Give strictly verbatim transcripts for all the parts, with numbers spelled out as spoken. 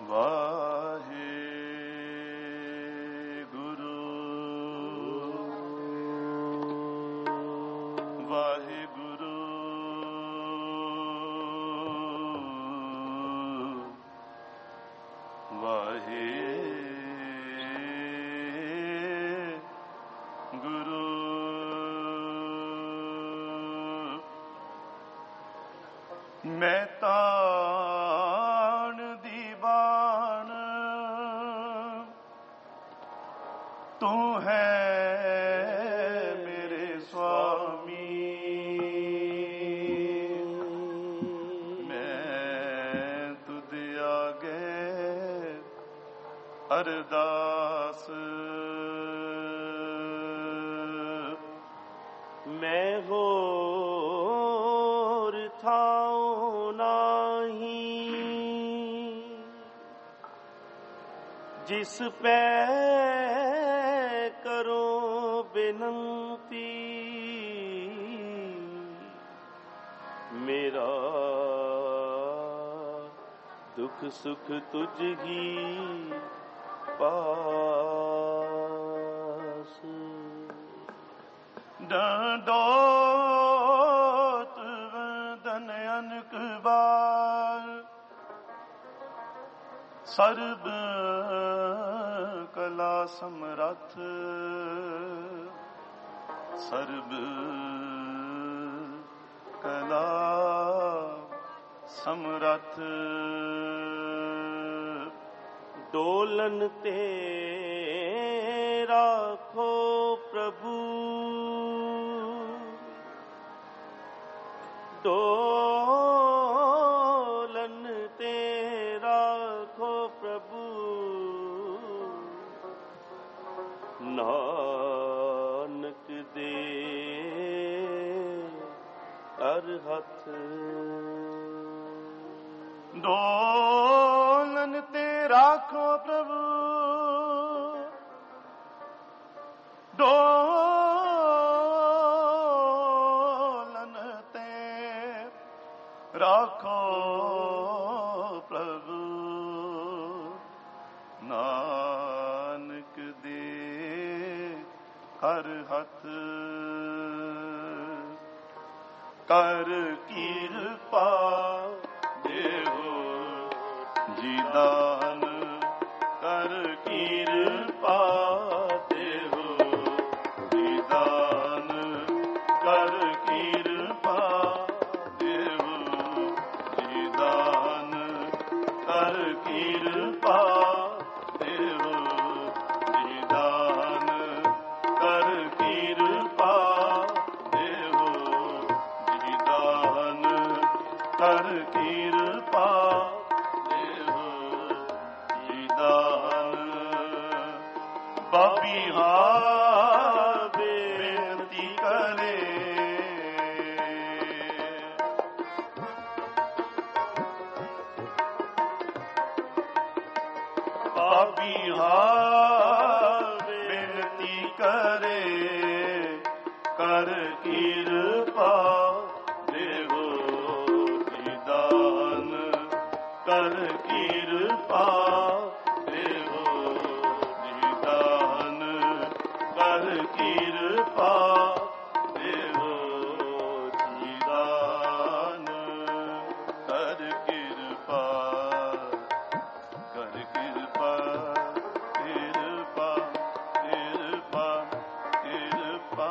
ਮੈਂ ਤਾਣ ਦੀ ਬਾਣ ਤੂੰ ਹੈ ਮੇਰੇ ਸੁਆਮੀ, ਮੈਂ ਤੁਧ ਆਗੇ ਅਰਦਾਸ, ਮੈਂ ਹੋਰ ਥਾਉ ਨਾਹੀ ਜਿਸ ਪੈ ਕਰੋ ਬੇਨੰਤੀ, ਮੇਰਾ ਦੁੱਖ ਸੁਖ ਤੁਝ ਹੀ ਪਾਸ। ਡੰਡੋਤ ਵੰਦਨ ਅਨਕ ਬਾਰ ਸਰਬ ਕਲਾ ਸਮਰੱਥ, ਸਰਬ ਕਲਾ ਸਮਰੱਥ। ਡੋਲਨ ਤੇ ਰਾਖੋ ਪ੍ਰਭੂ, ਡੋਲਨ ਤੇ ਰਾਖੋ ਪ੍ਰਭੂ, ਨਾਨਕ ਦੇ ਅਰਹਤ। ਡੋਲਨ ਤੇ ਰਾਖੋ ਪ੍ਰਭੂ, ਡੋਲਨ ਤੇ ਰਾਖੋ ਪ੍ਰਭੂ, ਨਾਨਕ ਦੇ ਹਰ ਹੱਥ। ਕਰ ਕਿਰਪਾ ਦੇਵੋ ਜੀ ਦਾਨ, ਕਰ ਕਿਰਪਾ ਦੇਵੋ ਜੀ ਦਾਨ, ਕਰ ਕਿਰਪਾ ਦੇਵੋ ਜੀ ਦਾਨ, ਕਰ ਕਿਰਪਾ ਦੇਵੋ ਜੀ ਦਾਨ, ਕਰ ਕਿਰਪਾ ਦੇਵੋ ਜੀ ਦਾਨ, ਕਰ ਕਿਰਪਾ ਦੇਵੋ ਜੀ ਦਾਨ। ਬਾਬੀ ਹਾਂ ਬੇਨਤੀ ਕਰੇ, ਬਾਬੀ ਹਾਂ ਬੇਨਤੀ ਕਰੇ, ਕਰ ਕਿਰਪਾ ਦੇਵੋ ਜੀ ਦਾਨ, ਕਰ ਕਿਰਪਾ ਦੇਵੋ ਜੀ ਦਾਨ, ਕਰ ਕਿਰਪਾ ਦੇਵੋ ਜੀ ਦਾਨ, ਕਰ ਕਿਰਪਾ, ਕਰ ਕਿਰਪਾ, ਕਿਰਪਾ, ਕਿਰਪਾ, ਕਿਰਪਾ,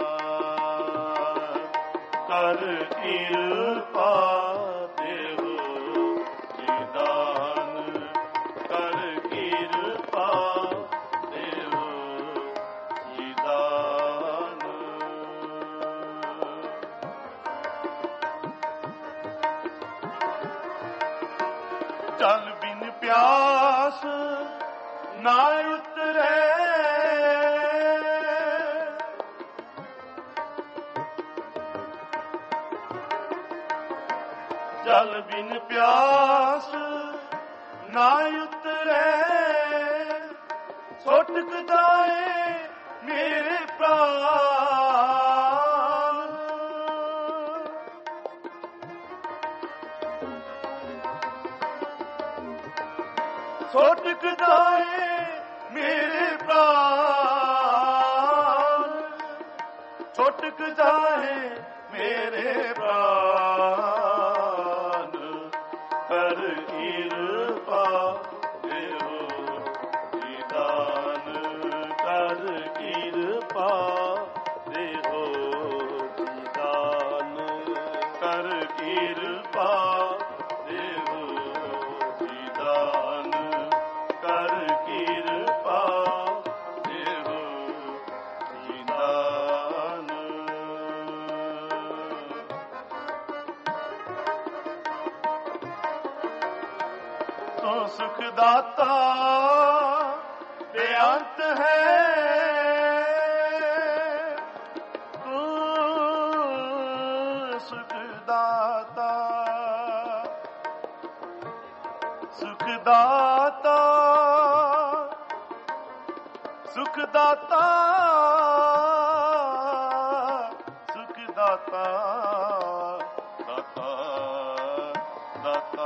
ਕਰ ਕਿਰਪਾ ਦੇਵੋ ਜੀ ਦਾਨ, ਕਰ ਕਿਰਪਾ ਦੇਵੋ ਜੀ ਦਾਨ। ਜਲ ਬਿਨ ਪਿਆਸ ਨਾ ਉਤਰੇ, ਜਲ ਬਿਨ ਪਿਆਸ ਨਾ ਉਤਰੇ, ਛੋਟਕ ਜਾਏ ਮੇਰੇ ਪ੍ਰਾਣ। ਛੁਟਕ ਜਾਏ ਮੇਰੇ ਪ੍ਰਾਣ, ਛੁਟਕ ਜਾਏ ਮੇਰੇ ਪ੍ਰਾਣ, ਕਰ ਕਿਰਪਾ ਦੇਵੋ ਜੀ ਦਾਨ, ਕਰ ਕਿਰਪਾ ਦੇਵੋ ਜੀ ਦਾਨ, ਕਰ ਕਿਰਪਾ ਦੇਵੋ ਜੀ ਦਾਨ, ਕਰ ਕਿਰਪਾ ਦੇਵੋ ਜੀ ਦਾਨ। ਤੂੰ ਸੁਖ ਦਾਤਾ ਬੇਅੰਤ ਹੈ, ਤੂੰ ਸੁਖ ਦਾਤਾ, ਸੁਖ ਦਾਤਾ, ਸੁਖ ਦਾਤਾ, ਸੁਖ ਦਾਤਾ, ਦਾਤਾ, ਦਾਤਾ,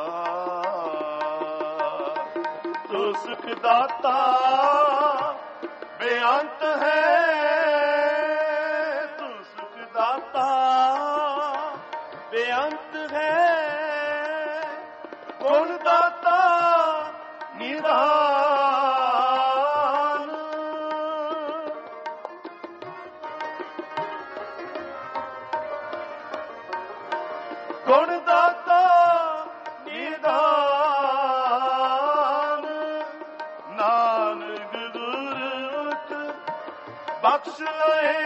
ਤੂੰ ਸੁਖ ਦਾਤਾ ਬੇਅੰਤ ਹੈ, ਤੂੰ ਸੁਖ ਦਾਤਾ ਬੇਅੰਤ ਹੈ, ਗੁਣ ਦਾਤਾ ਨਿਧਾਨ, ਗੁਣ ਦਾਤਾ ਨਿਧਾਨ, ਨਾਨਕ ਗੁਰਮੁਖ ਬਖਸ਼ ਲਏ,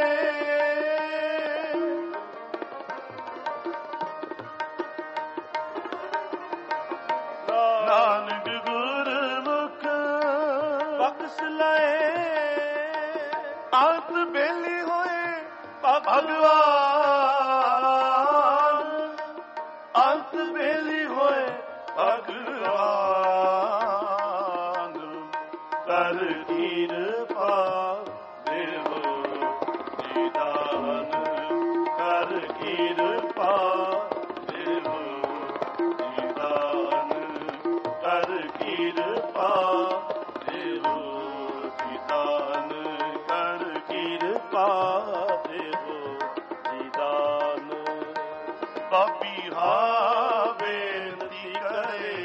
ਨਾਨਕ ਗੁਰਮੁਖ ਬਖਸ਼ ਲਏ, ਅੰਤ ਬੇਲੀ ਹੋਏ ਭਗਵਾਨ, ਅੰਤ ਬੇਲੀ ਹੋਏ ਭਗਵਾਨ, ਕਰ ਕਿਰਪਾ ਦੇਵੋ ਜੀ ਦਾਨ, ਕਰ ਕਿਰਪਾ ਦੇਵੋ ਜੀ ਦਾਨ, ਕਰ ਕਿਰਪਾ ਦੇਵੋ ਜੀ ਦਾਨ, ਕਰ ਕਿਰਪਾ ਦੇਵੋ ਜੀ ਦਾਨ। ਬਾਬੀ ਹਾਂ ਬੇਨਤੀ ਕਰੇ,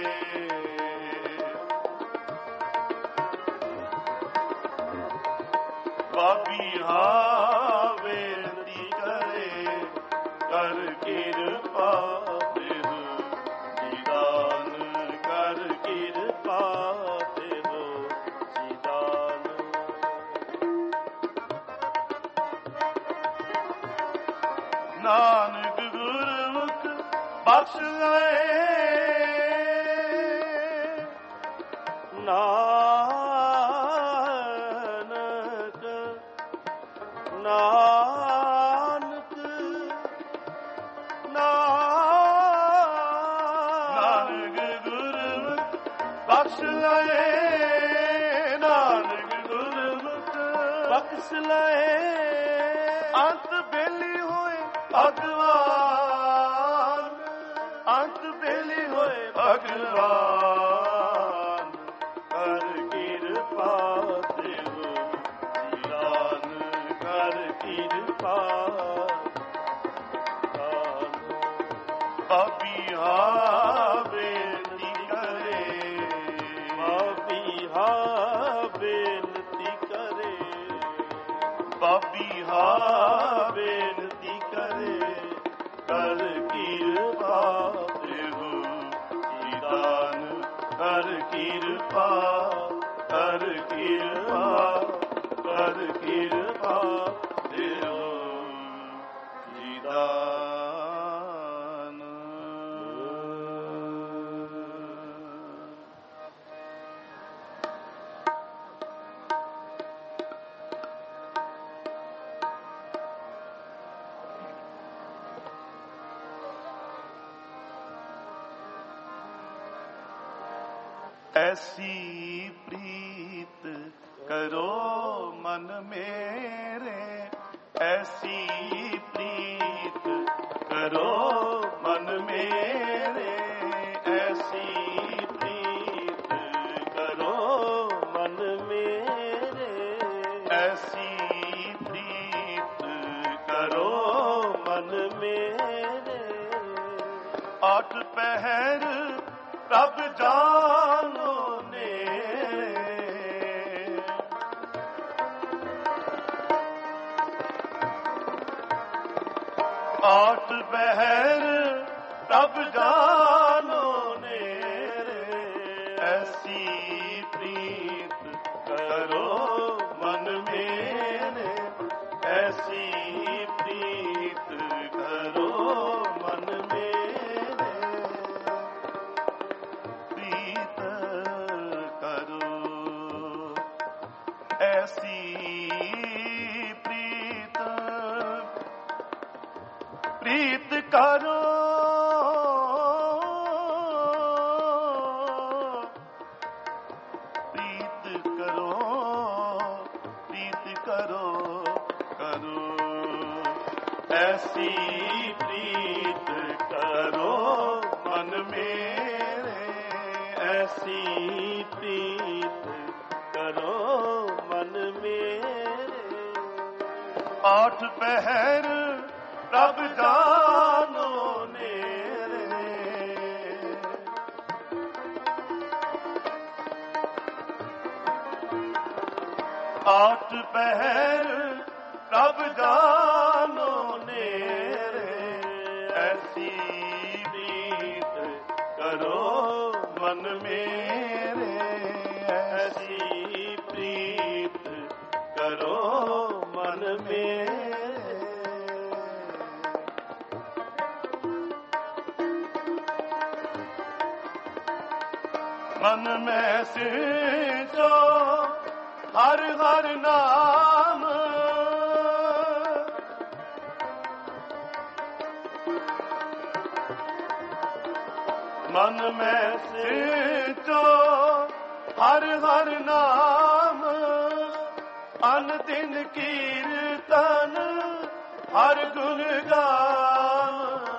ਬਾਬੀ ਹਾਂ ਬੇਨਤੀ ਕਰੇ, ਕਰ ਕਿਰਪਾ ਦੇਵੋ ਜੀ ਦਾਨ, ਕਰ ਕਿਰਪਾ ਦੇਵੋ ਜੀ ਦਾਨ। ਨਾਨਕ ਗੁਰਮੁਖ ਬਖਸ਼ ਲਏ, ਨਾਨਕ, ਨਾਨਕ, ਨਾਨਕ ਗੁਰਮੁਖ ਬਖਸ਼ ਲਏ, ਨਾਨਕ ਗੁਰਮੁਖ ਬਖਸ਼ ਲਏ, ਅੰਤ ਬੇਲੀ ਹੋਏ ਭਗਵਾਨ, ਅੰਤ ਬੇਲੀ ਹੋਏ ਭਗਵਾਨ, ਕਰ ਕਿਰਪਾ ਦੇਵੋ ਜੀ ਦਾਨ, ਕਰ ਕਿਰਪਾ ਦਾਨ। ਬਾਬੀ ਹਾਂ ਬੇਨਤੀ ਕਰੇ, ਬਾਬੀ ਹਾਂ ਬੇਨਤੀ ਕਰੇ, ਬਾਬੀ ਹਾਂ ਬੇਨਤੀ ਕਰੇ, ਕਰ ਕਿਰਪਾ ਦੇਵੋ ਜੀ ਦਾਨ, ਕਰ ਕਿਰਪਾ, ਕਰ ਕਿਰਪਾ, ਕਰ ਕਿਰਪਾ ਦੇਵੋ ਜੀ ਦਾਨ। ਐਸੀ ਪ੍ਰੀਤ ਕਰੋ ਮਨ ਮੇਰੇ, ਐਸੀ ਪ੍ਰੀਤ ਕਰੋ ਮਨ ਮੇਰੇ, ਐਸੀ ਪ੍ਰੀਤ प्रभ जानो नेरे। आठ पहर प्रभ जानो नेरे, ऐसी प्रीत करो मन मेरे, ऐसी प्रीत करो मन मेरे। प्रीत करो ऐसी प्रीत, प्रीत करो प्रीत करो प्रीत करो करो ऐसी प्रीत करो मन मेरे, ऐसी प्रीत करो मन मेरे। आठ पहर प्रभ जानो नेरे, आठ पहर प्रभ जानो नेरे, ऐसी प्रीत करो मन मेरे, ऐसी प्रीत करो मन मेरे। मन में सिंचो हर हर नाम, मन में सिंचो हर हर नाम, अनदिन कीर्तन हर गुण गान।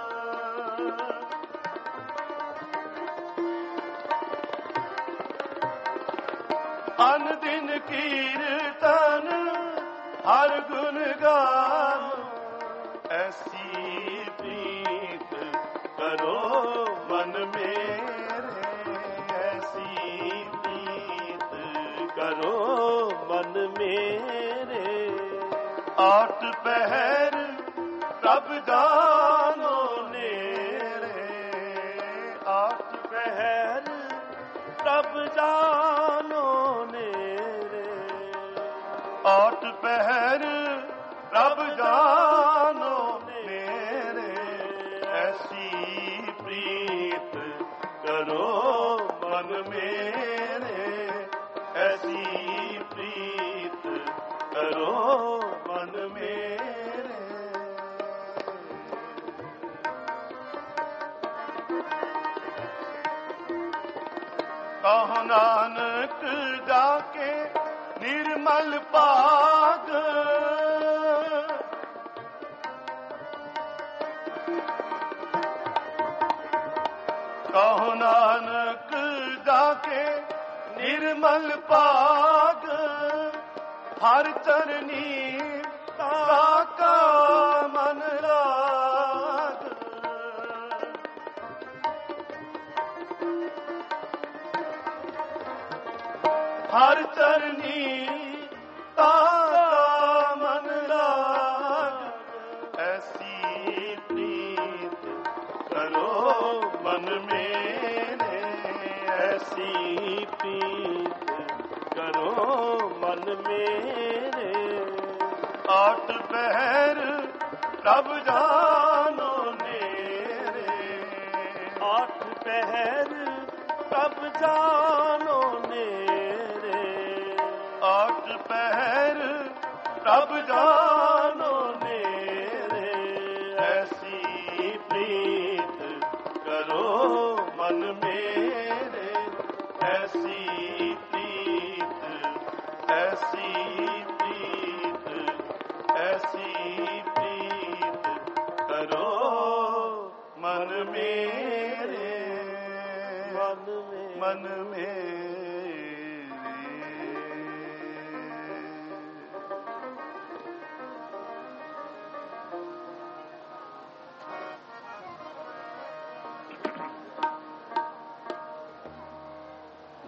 अनदिन कीर्तन हर गुण गान, ऐसी प्रीत करो मन मेरे, ऐसी प्रीत करो मन मेरे। आठ पहर प्रभ जानो नेरे, आठ पहर प्रभ जानो नेरे, आठ पहर प्रभ जानो नेरे, ऐसी प्रीत करो मन मेरे, ऐसी प्रीत करो मन मेरे। कहो नानक जाके निर्मल पाग, कहो नानक जाके निर्मल पाग, हर चरनी ताका मन लाग। हर चरनी ताका मन लाग, ऐसी प्रीत करो मन मेरे, ऐसी प्रीत करो मन मेरे। आठ पहर प्रभ जानो नेरे, आठ पहर प्रभ जानो नेरे, आठ पहर प्रभ जानो नेरे, ऐसी प्रीत करो मन मेरे, ऐसी प्रीत, ऐसी प्रीत, ऐसी प्रीत करो मन मेरे, मन में मन मेरे।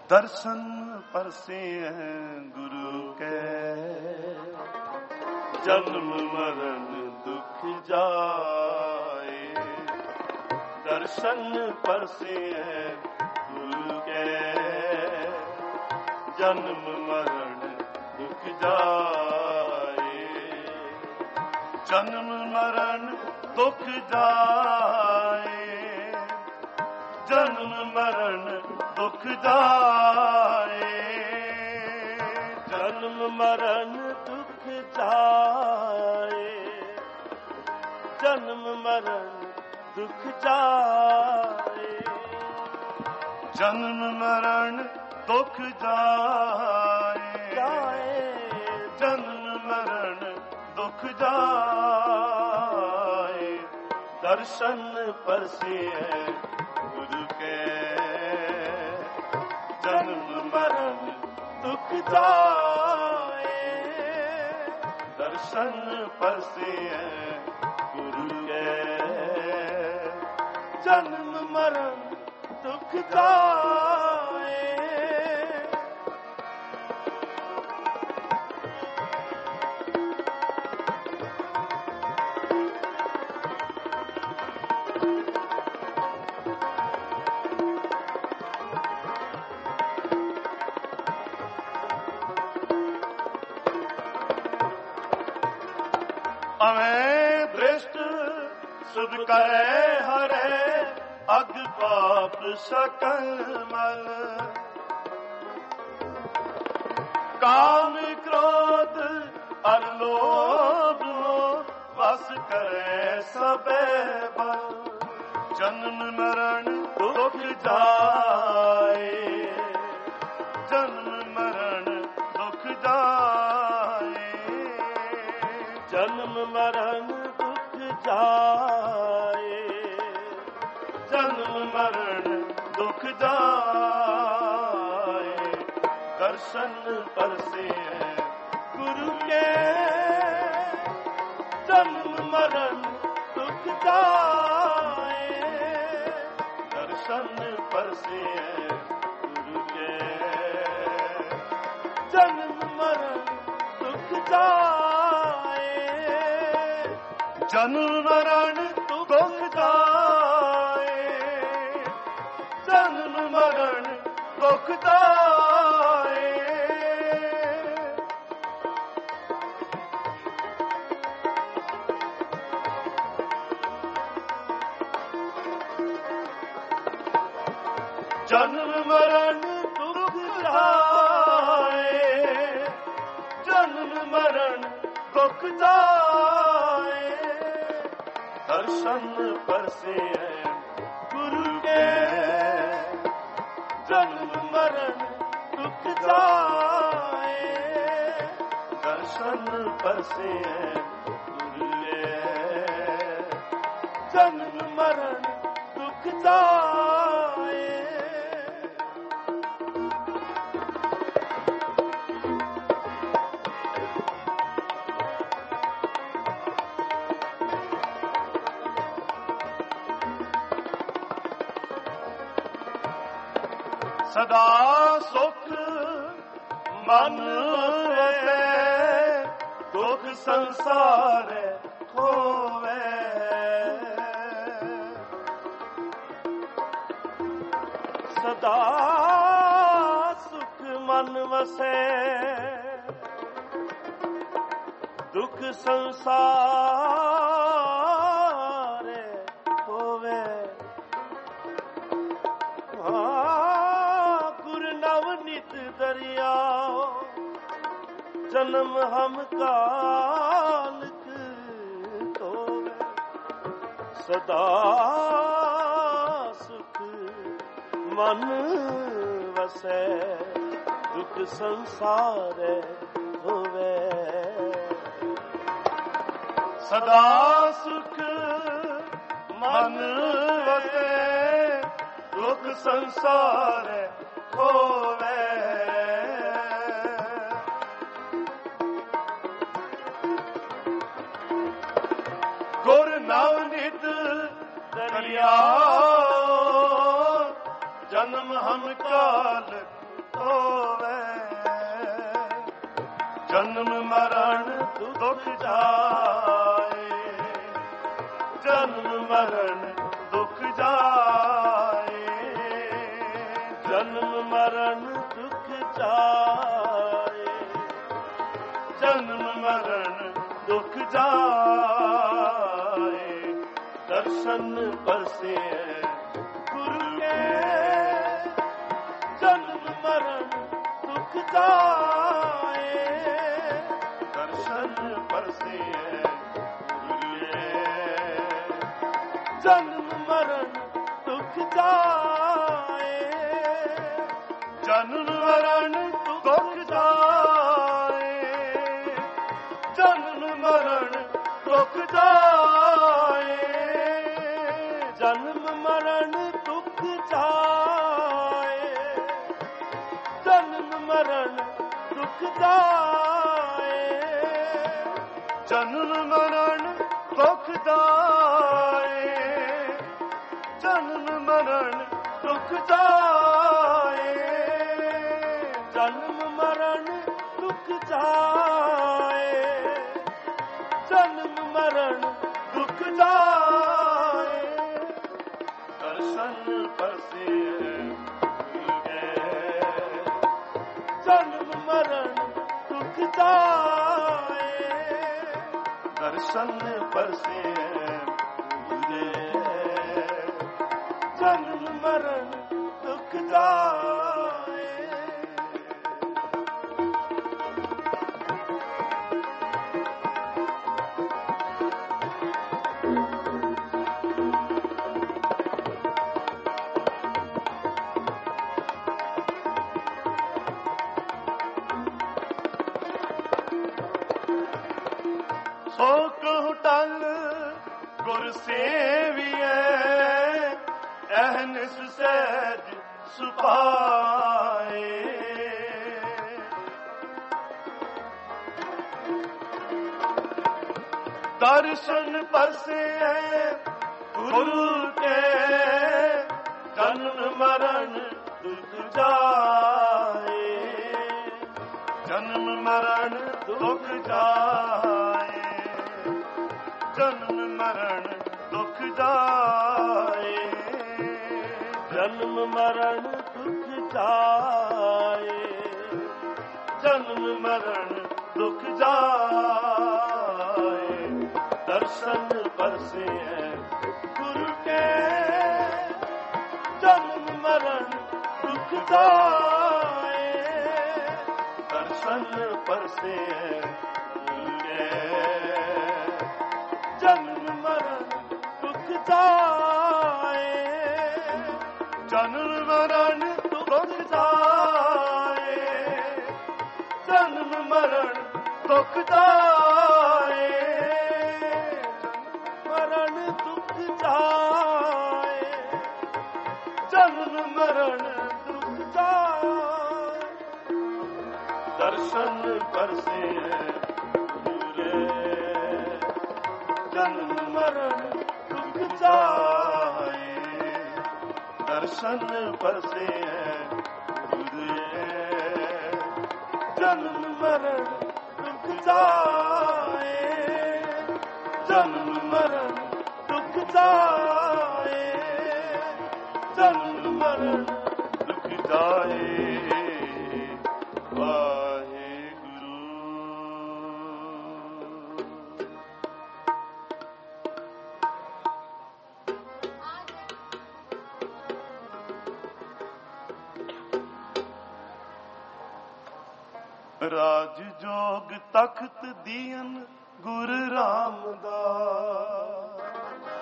दर्शन परसे गुरु के, जन्म मरण दुख जाए। दर्शन परसे गुरु के, जन्म मरण दुख जाए। जन्म मरण दुख जाए, जन्म मरण दुख जाए। जन्म मरण दुख जाए, जन्म मरण दुख जाए। जन्म मरण दुख जाए, जन्म मरण दुख जाए। दर्शन परसे गुरु के, जन्म मरण दुख जाए। दर्शन परसे गुरु के, जन्म मरण दुख जाए। अमें दृष्ट सुध करे हरे, अग पाप सकल मल। काम क्रोध और लोभ बस करे सबे बल। जन्म मरण दुख जाए, जन्म मरण दुख जाए। जन्म मरण दुख जाए, जन्म मरण दुख जाए। दर्शन परसे गुरु के, जन्म मरण दुख जाए। दर्शन परसे गुरु के, जन्म मरण दुख जाए। जन्म मरण दुख जाए, जन्म मरण दुख जाए। जन्म मरण दुख जाए, जन्म मरण दुख जाए। दर्शन परसे गुरु के, जन्म मरण दुख जाए। दर्शन परसे गुरु के, जन्म मरण दुख जाए। सदा सुख मन वसे, दुख संसार होवे। सदा सुख मन वसे, दुख संसार होवे। दरियाओ जन्म हम कालक तोवे। सदा सुख मन वसे, दुख संसार होवे। सदा सुख मन वसे, दुख संसार होवे। गुर नवनित दरिया, जन्म हम काल होवे, जन्म मरण दुख जाए, जन्म मरण दुख जाए, जन्म मरण दुख जाए, जन्म मरण दुख जाए। दर्शन परसे गुरु के, जन्म मरण दुख जाए, दर्शन परसे गुरु के, जन्म मरण दुख जाए, जन्म मरण दुख जाए, जन्म मरण दुख जाए, जन्म मरण दुख जाए, जन्म मरण दुख जाए, जन्म मरण दुख जाए, जन्म मरण दुख जाए, जन्म मरण दुख जाए, जन्म मरण दुख जाए। दर्शन परसे जन्म मरण दुख जाए, दर्शन परसे जन्म मरण दुख जाए। सो कहु टल गुर सेविए, अहनिस सहज सुपाए, दर्शन परसे गुरु के, जन्म मरण दुख जाए, जन्म मरण दुख जाए, जन्म मरण दुख जाए, जन्म मरण दुख जाए, जन्म मरण दुख जाए। दर्शन परसे गुरु के, जन्म मरण दुख जाए, दर्शन परसे गुरु के, जन्म मरण दुख जाए, जन्म मरण दुख जाए, जन्म मरण दुख जाए, मरण दुख जाए, जन्म मरण दुख जाए। दर्शन परसे जन्म मरण दुख जाए, दर्शन परसे जन्म मरण दुख जाए, जन्म मरण दुख जाए, जन्म मरण दुख जाए। राज जोग तख्त दियन गुर रामदास,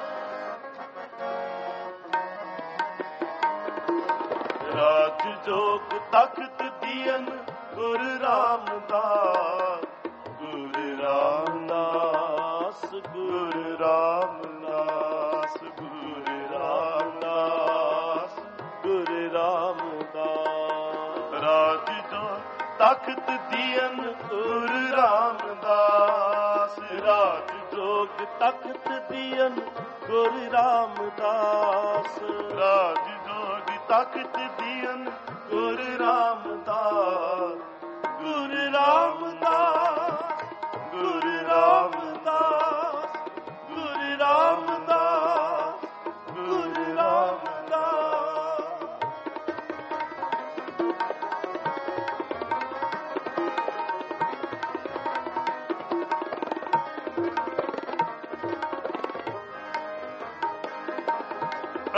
राज जोग तख्त दियन गुर रामदास, गुर रामदास, गुर रामदास, गुर रामदास, गुर रामदास। राज जोग तख्त दियन गुर रामदास, राज जोग तख्त दियन गुर रामदास, राज जोग तख्त दियन गुर रामदास,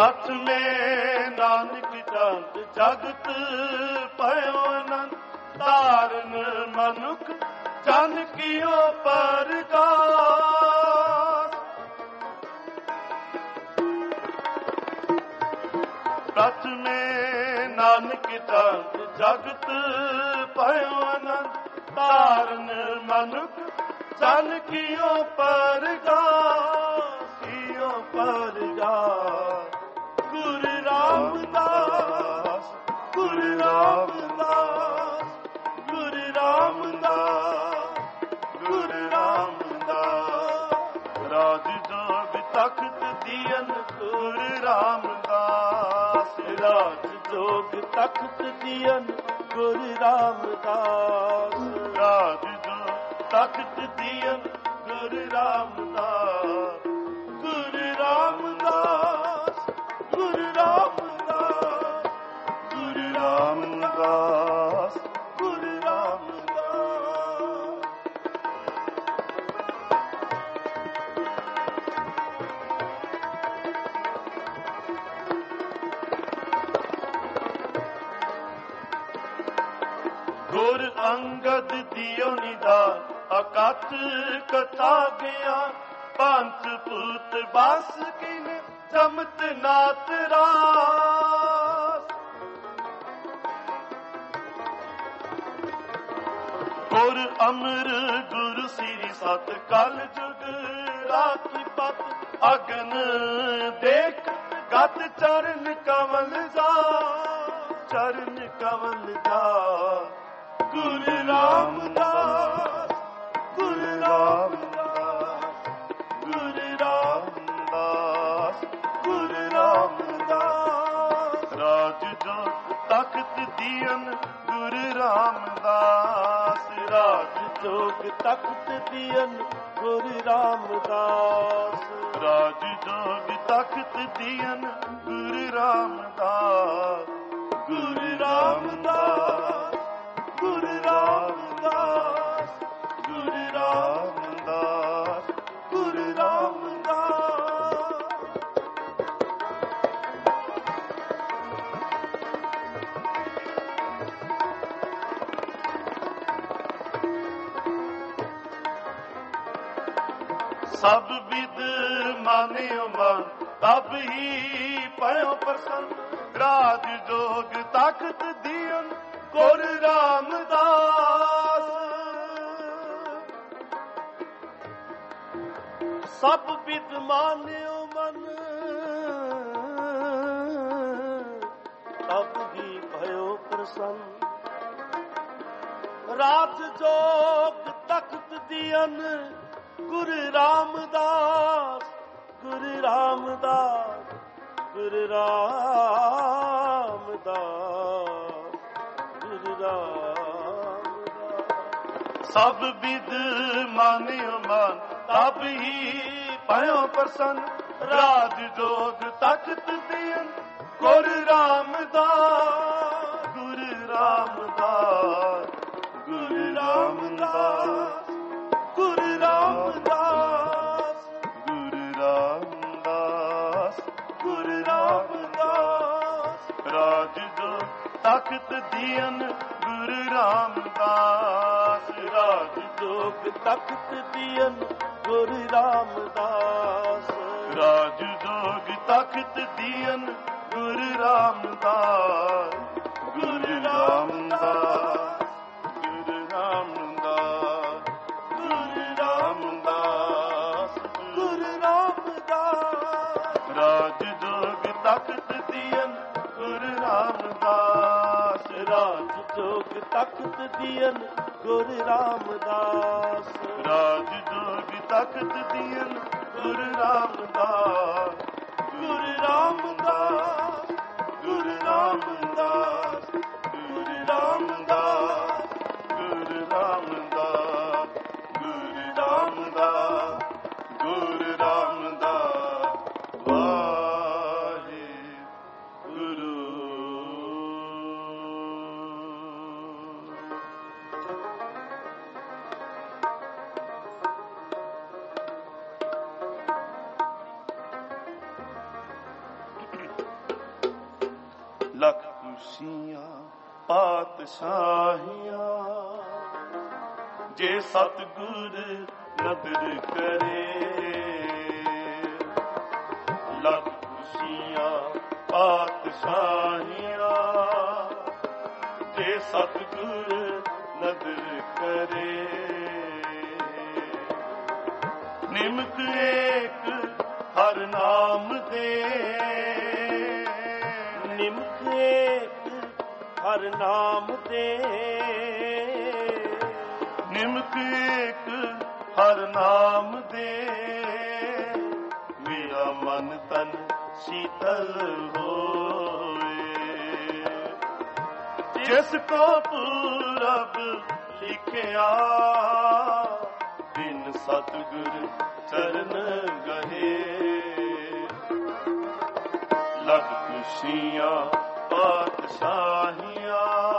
प्रथमे नानक चंद जगत पयो अनंत धारण मनुख जन कियो परगास। प्रथमे नानक चंद जगत पयो अनंत धारण मनुख जन कियो परगास। कियो परगास गुरु रामदास गुरु रामदास गुरु रामदास गुरु रामदास। राज जोग तख्त दियन गुरु रामदास। राज जोग तख्त दियन गुरु रामदास। राज जोग तख्त दियन गुरु रामदास। गुरु रामदास गुरु रामदास गुरु रामदास गुरु रामदास। गुर अंगद दियो निदान अकथ कथा गया पंच पुत बास किन जमत नाथ रास। गुर अमर गुरु श्री सत कल जुग राखी पत अगन देख गत चरण कमल जा चरण कमल जा। गुरु रामदास गुरु रामदास गुरु रामदास गुरु रामदास। राज जो तख्त दियन गुरु रामदास। राज जोग तख्त दियन गुरु रामदास। राज जोग तख्त दियन गुरु रामदास। गुरु रामदास गुरु रामदास गुरु रामदास गुरु रामदास। सब विद मान्यो मन तब ही पयो प्रसन्न। राज जोग तख्त दियन गुरु रामदास। सब विद मान्यो मन तब ही भयो प्रसन्न। राज जोग तख्त दियन गुरु रामदास। गुरु रामदास गुरु रामदास गुरु रामदास। सब विद मान्यो मन तब ही पयो प्रसन्न। राज जोग तख्त दियन गुरु रामदास। गुरु रामदास गुरु रामदास गुरु रामदास गुरु रामदास गुरु रामदास। राज जो तख्त दियन गुरु रामदास। राज जोग तख्त दियन गुरु रामदास। राज जोग तख्त दियन गुरु रामदास। गुरु रामदास गुरु रामदास गुरु रामदास गुरु रामदास। राज जोग तख्त दियन गुरु रामदास। राज जोग तख्त दियन गुरु रामदास। राज जोग तख्त दियन गुरु रामदास। गुरु रामदास गुरु रामदास गुरु रामदास गुरु रामदास गुरु रामदास गुरु रामदास। वाहे गुरु। ਪਾਤਸ਼ਾਹੀਆਂ ਜੇ ਸਤਿਗੁਰ ਨਦਰ ਕਰੇ ਲੱਖ ਖੁਸ਼ੀਆਂ ਪਾਤਸ਼ਾਹੀਆਂ ਜੇ ਸਤਿਗੁਰ ਨਦਰ ਕਰੇ ਨਿਮਕ ਏਕ ਹਰ ਨਾਮ ਦੇ ਨਿਮਕ ਏਕ ਹਰ ਨਾਮ ਦੇ ਨਿਮਕ ਏਕ ਹਰ ਨਾਮ ਦੇ ਮੇਰਾ ਮਨ ਤਨ ਸ਼ੀਤਲ ਹੋਏ ਜਿਸ ਕੋ ਪੂਰਬ ਲਿਖਿਆ ਬਿਨ ਸਤਿਗੁਰ ਚਰਨ ਗਏ ਲੱਖ ਖੁਸ਼ੀਆਂ ਪਾਤਸ਼ਾਹੀਆਂ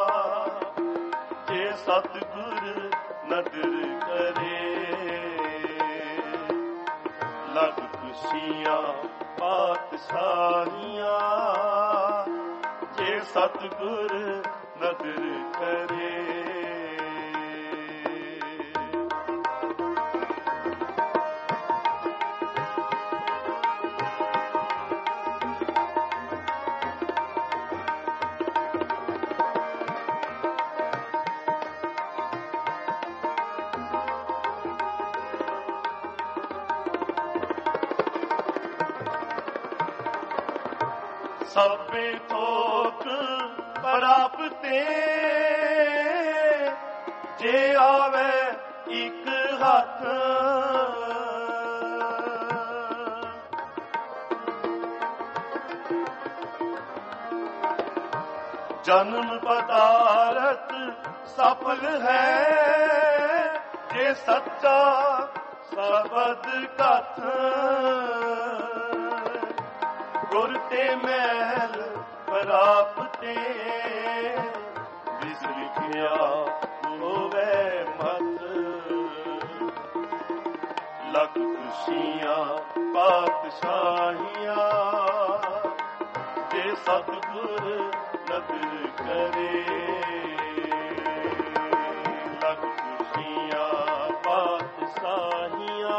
ਜੇ ਸਤਿਗੁਰ ਨਦਰ ਕਰੇ ਲੱਖ ਖੁਸ਼ੀਆਂ ਪਾਤਸ਼ਾਹੀਆਂ ਜੇ ਸਤਿਗੁਰ ਨਦਰ ਕਰੇ ਸਭੇ ਥੋਕ ਪ੍ਰਾਪਤੇ ਜੇ ਆਵੇ ਇੱਕ ਹੱਥ ਜਨਮ ਪਦਾਰਥ ਸਫਲ ਹੈ ਜੇ ਸੱਚਾ ਸ਼ਬਦ ਕਥ ਗੁਰ ਤੇ ਮੈਲ ਪ੍ਰਾਪਤੇ ਜਿਸ ਲਿਖਿਆ ਹੋਵੇ ਮਤ ਲੱਖ ਖੁਸ਼ੀਆਂ ਪਾਤਸ਼ਾਹੀਆਂ ਜੇ ਸਤਿਗੁਰ ਨਦਰ ਕਰੇ ਲੱਖ ਖੁਸ਼ੀਆਂ ਪਾਤਸ਼ਾਹੀਆਂ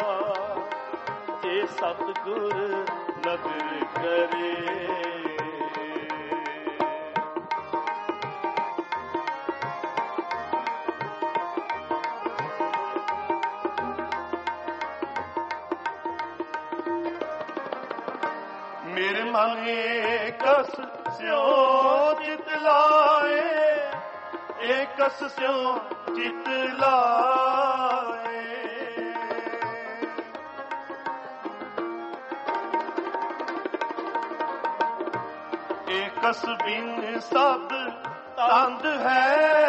ਜੇ ਸਤਿਗੁਰ ਨਦਰ ਕਰੇ ਮੇਰੇ ਮਨ ਏਕਸ ਸਿਉ ਚਿਤ ਲਾਏ ਏਕਸ ਸਿਉ ਚਿਤ ਲਾਏ ਏਕਸ ਬਿਨ ਸਭ ਤੰਦ ਹੈ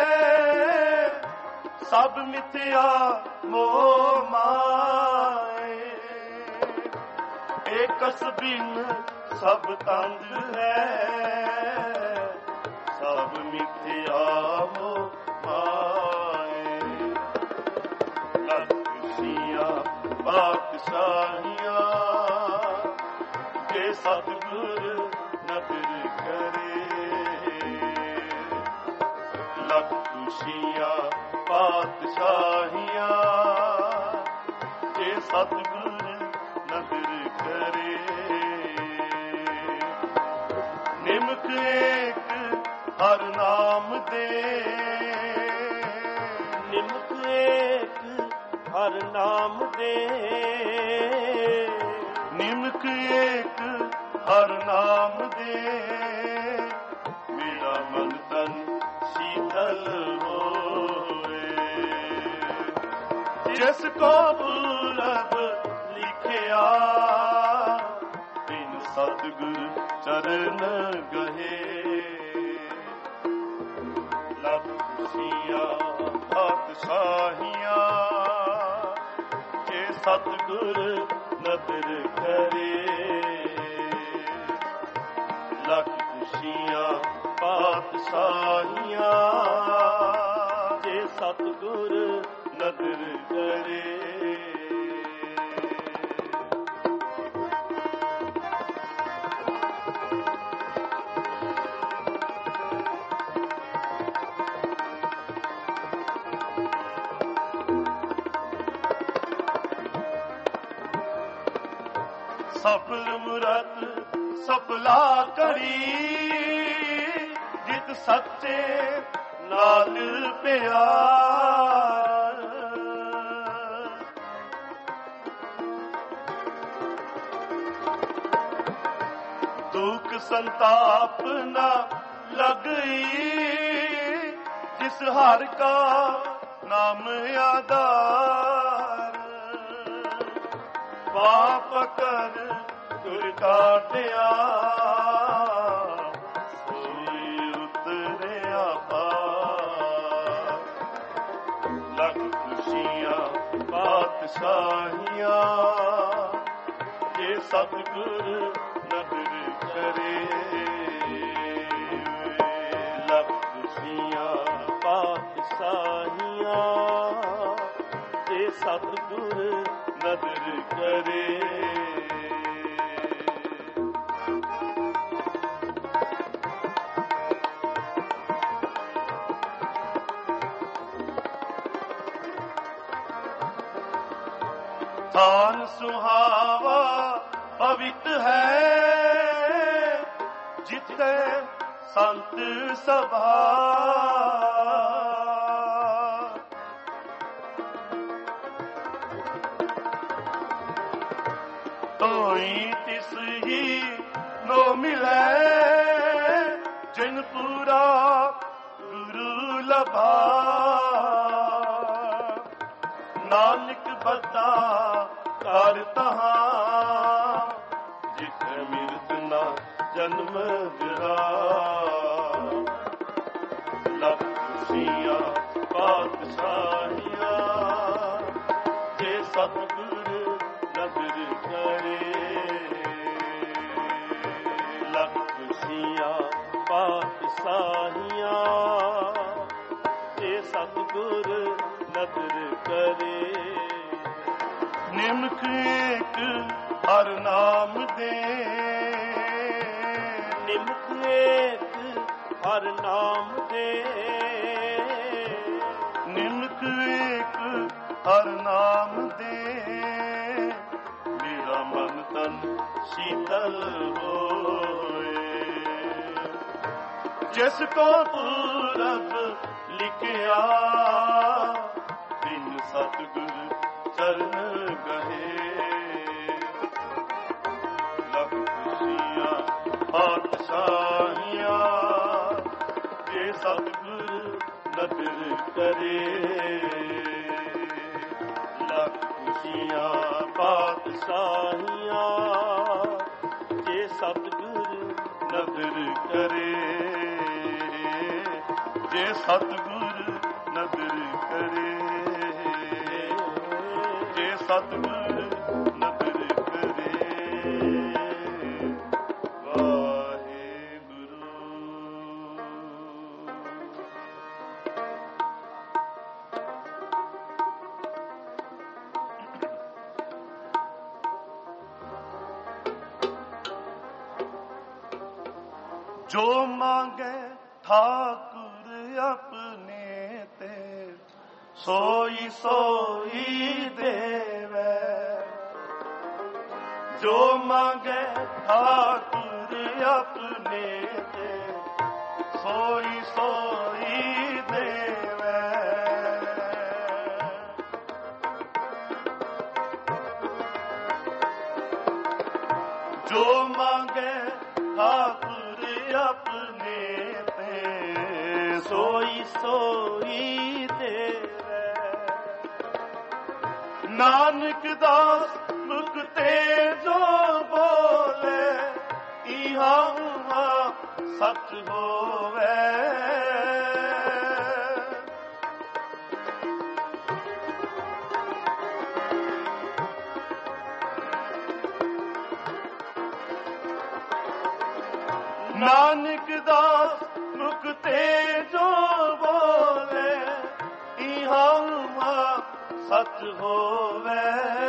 ਸਭ ਮਿਥਿਆ ਮੋਹ ਮਾਏ ਏਕਸ ਬਿਨ ਸਭ ਤੰਦ ਹੈ ਸਭ ਮਿਥਿਆ ਮੋਹ ਮਾਏ ਲੱਖ ਖੁਸ਼ੀਆਂ ਪਾਤਸ਼ਾਹੀਆਂ ਜੇ ਸਤਿਗੁਰ ਨਦਰ ਕਰੇ ਲੱਖ ਖੁਸ਼ੀਆਂ ਪਾਤਸ਼ਾਹੀਆਂ ਜੇ ਸਤਿਗੁਰ ਨਦਰ ਕਰੇ ਨਿਮਕ ਏਕ ਹਰ ਨਾਮ ਦੇ ਨਿਮਕ ਏਕ ਹਰ ਨਾਮ ਦੇ ਨਿਮਕ ਏਕ ਹਰ ਨਾਮ ਦੇ ਮੇਰਾ ਮਨ ਤਨ ਸ਼ੀਤਲ ਹੋਏ ਜਿਸ ਕੋ ਪੂਰਬ ਲਿਖਿਆ ਬਿਨ ਸਤਿਗੁਰ ਚਰਨ ਗਏ ਲੱਖ ਖੁਸ਼ੀਆਂ ਪਾਤਸ਼ਾਹੀਆਂ ਜੇ ਸਤਿਗੁਰ ਨਦਰ ਕਰੇ ਲੱਖ ਖੁਸ਼ੀਆਂ ਪਾਤਸ਼ਾਹੀਆਂ ਜੇ ਸਤਿਗੁਰ ਨਦਰ ਕਰੇ ਸਫਲ ਮੁਰਤ ਸਫਲਾ ਕਰੀ, ਜਿਤ ਸੱਚੇ ਨਾਲ ਪਿਆਰ। ਦੁਖ ਸੰਤਾਪ ਨਾ ਲਗਈ, ਜਿਸ ਹਰ ਕਾ ਨਾਮ ਆਧਾਰ। ਪਾਪ ਕਰ ਗੁਰ ਕਾਟਿਆ, ਸੋਈ ਉਤਰਿਆ ਪਾਰ। ਲੱਖ ਖੁਸ਼ੀਆਂ ਪਾਤਸ਼ਾਹੀਆਂ, ਜੇ ਸਤਿਗੁਰ ਨਦਰ ਕਰੇ। ਲੱਖ ਖੁਸ਼ੀਆਂ ਪਾਤਸ਼ਾਹੀਆਂ, ਜੇ ਸਤਿਗੁਰ ਨਦਰ ਕਰੇ। ਥਾਨ ਸੁਹਾਵਾ ਪਵਿੱਤ ਹੈ, ਜਿੱਥੇ ਸੰਤ ਸਭਾ। ਤੋਈ ਤਿਸ ਹੀ ਨੋ ਮਿਲੈ, ਜਿਨ ਪੂਰਾ ਗੁਰੂ ਲਭਾ। ਨਾਨਕ ਬੱਧਾ ਕਰ ਤਹਾਂ, ਜਿਥੇ ਮਿਰਤ ਨਾ ਜਨਮ ਜਰਾ। ਲੱਖ ਖੁਸ਼ੀਆਂ ਪਾਤਸ਼ਾਹੀਆਂ, ਜੇ ਸਤਿਗੁਰ ਨਦਰ ਕਰੇ। ਲੱਖ ਖੁਸ਼ੀਆਂ ਪਾਤਸ਼ਾਹੀਆਂ, ਜੇ ਸਤਿਗੁਰ ਨਦਰ ਕਰੇ। ਨਿਮਕ ਏਕ ਹਰ ਨਾਮ ਦੇ, ਨਿਮਕ ਏਕ ਹਰ ਨਾਮ ਦੇ। ਨਿਮਕ ਏਕ ਹਰ ਨਾਮ ਦੇ, ਮੇਰਾ ਮਨ ਤਨ ਸ਼ੀਤਲ ਹੋਏ। ਜਿਸ ਕੋ ਪੂਰਬ ਲਿਖਿਆ, ਬਿਨ ਸਤਿਗੁਰ ਚਰਨ ਗਏ। ਲੱਖ ਖੁਸ਼ੀਆਂ ਪਾਤਸ਼ਾਹੀਆਂ, ਜੇ ਸਤਿਗੁਰ ਨਦਰ ਕਰੇ। ਲੱਖ ਖੁਸ਼ੀਆਂ ਪਾਤਸ਼ਾਹੀਆਂ, ਜੇ ਸਤਿਗੁਰ ਨਦਰ ਕਰੇ। ਜੇ ਸਤਿਗੁਰ ਨਦਰ ਕਰੇ। ਜੇ ਸਤਿਗੁਰ ਨਦਰ ਕਰੇ। ਵਾਹਿਗੁਰੂ। ਜੋ ਮੰਗੇ ਠਾਕੁਰ ਆਪਣੇ ਤੇ, ਸੋਈ ਸੋਈ ਦੇਵੈ। ਜੋ ਮੰਗੇ ਠਾਕੁਰ ਆਪਣੇ ਤੇ, ਸੋਈ ਸੋਈ ਦੇਵੈ। ਜੋ ਮੰਗੇ ਠਾਕੁਰ ਆਪਣੇ ਤੇ, ਸੋਈ ਸੋਈ ਦੇਵੈ। ਨਾਨਕ ਦਾਸ ਮੁਖ ਤੇ ਜੋ ਬੋਲੇ, ਇਹਾ ਉਹਾ ਸੱਚ ਹੋਵੇ। ਨਾਨਕ ਦਾਸ ਮੁਖ ਤੇ ਜੋ ਬੋਲੇ, ਇਹਾ ਉਹਾ ਸੱਚ ਹੋਵੇ।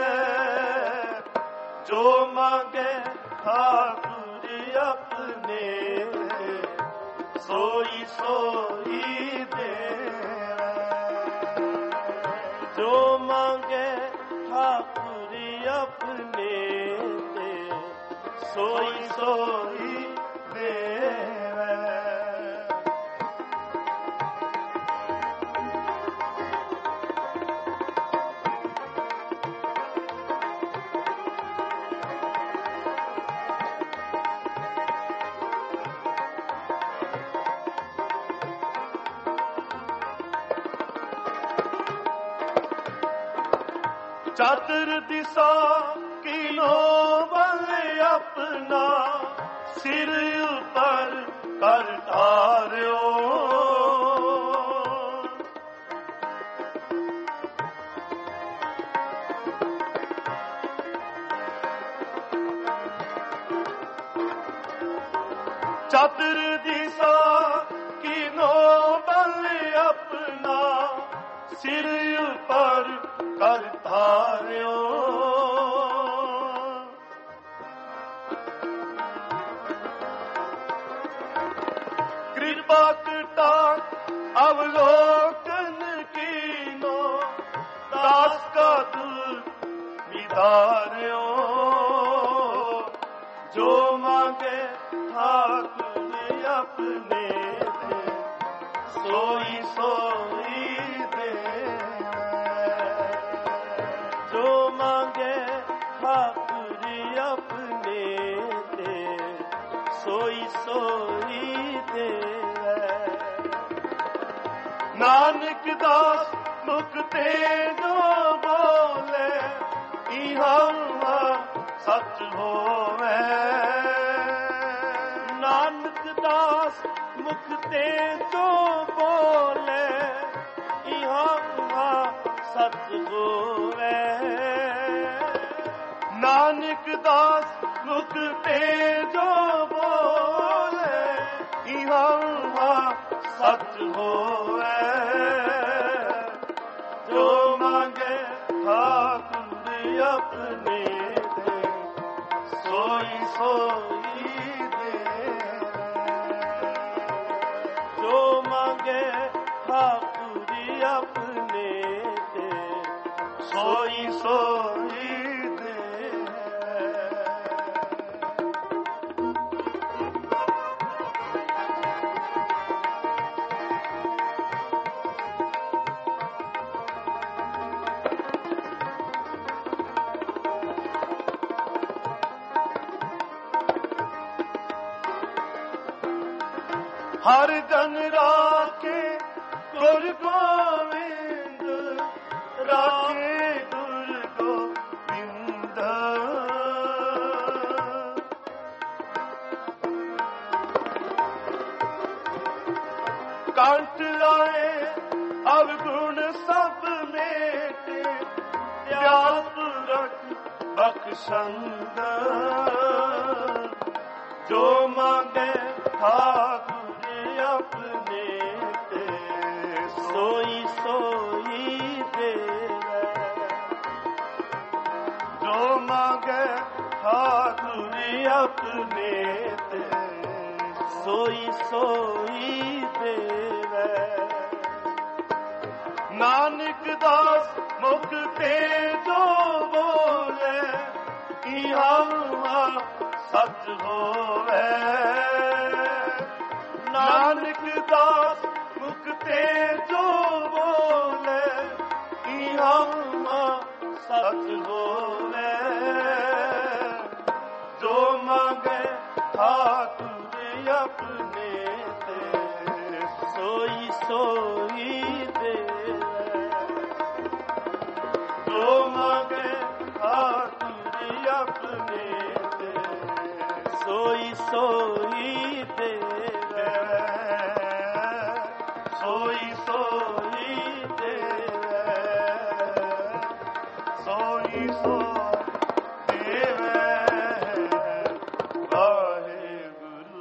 ਜੋ ਮੰਗੇ ਠਾਕੁਰ ਆਪਣੇ, ਸੋਈ ਸੋਈ ਦੇਵੈ। ਜੋ ਮੰਗੇ ਠਾਕੁਰ ਆਪਣੇ ਤੇ, ਚਾਤਰ ਦਿਸਾ ਕੀਨੋ ਵੱਲ ਆਪਣਾ ਸਿਰ ਉੱਪਰ ਕਰ ਧਾਰਿਓ ਚਾਤਰ ਦਿਸਾ ਕੀਨੋ ਵੱਲ ਆਪਣਾ ਸਿਰ ਉੱਪਰ ਕਰ ਧਾਰਿਓ ਕਿਰਪਾ ਕਰਤਾ ਅਵਲੋਕਨ ਕੀਨੋ ਦਾਸ ਕਾ ਦੁਰ ਵਿਦਾਰਿਓ ਜੋ ਮੰਗੇ ठाकुर अपने दे सोई सोई दे जो मांगे ठाकुर अपने दे सोई सोई दे नानक दास मुक्ते जो बोले इहाँ सच होवे नानक दास मुख ते जो बोले इहाँ सच होवे नानक दास मुख ते जो बोले इहाँ सच होवे जो मांगे ठाकुर अपने दे सोई सोई ठाकुर अपने दे सोई सोई दे हर जन राखे गुर गोविंद राखे गुर गोविंद कंठ लाए अवगुण सब मेटे त्याग रख बख्शंद जो मांगे ठाकुर अपने ते सोई सोई देवे जो मांगे ठाकुर अपने ते सोई सोई देवे नानक दास मुख ते जो बोले इहाँ सच होवे नानक दास मुख ते जो बोले इहाँ सच होवे जो मांगे ठाकुर अपने ते सोई सोई देवे जो मांगे ठाकुर अपने ते सोई सोई देवे सोई सोई देवे सोई सो देवे वाहेगुरु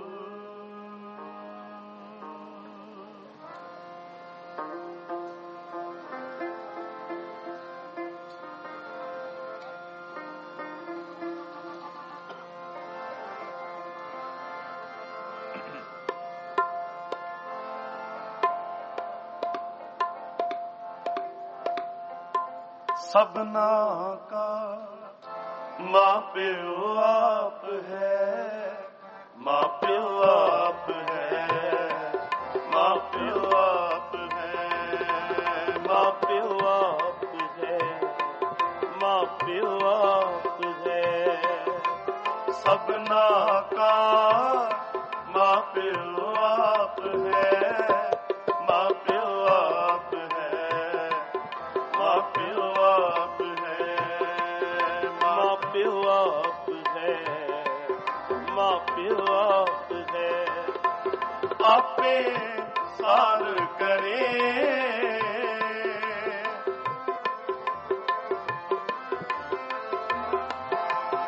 सबना का माँ प्यो आप है माँ प्यो आप है माँ प्यो आप है माँ प्यो आप है माँ प्यो आप है सबना का माँ प्यो आप है माँ प्यो आप है माँ प्यो आप है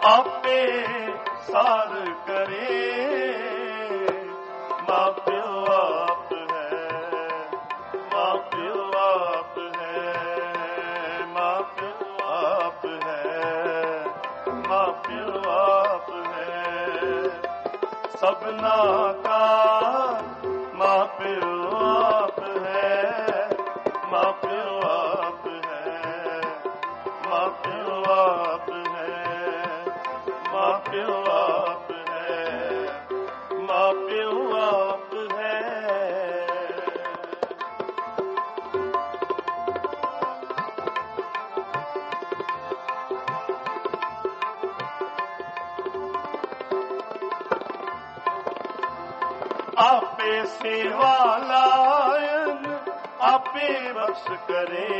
आपे सार करे, माँ प्यो आप है, माँ प्यो आप है, माँ प्यो आप है, माँ प्यो आप है, सबना का माँ प्यो आप है, माँ प्यो आप है, माँ प्यो आप है, माँ प्यो आप है, माँ प्यो आप है। आपे सेवा लायन आपे बख्श करे,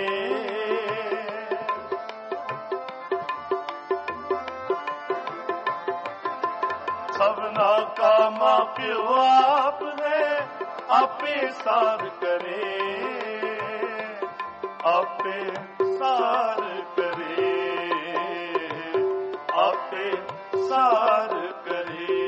सबना का माँ प्यो आप है, आपे सार करे, आपे सार करे, आपे सार करे,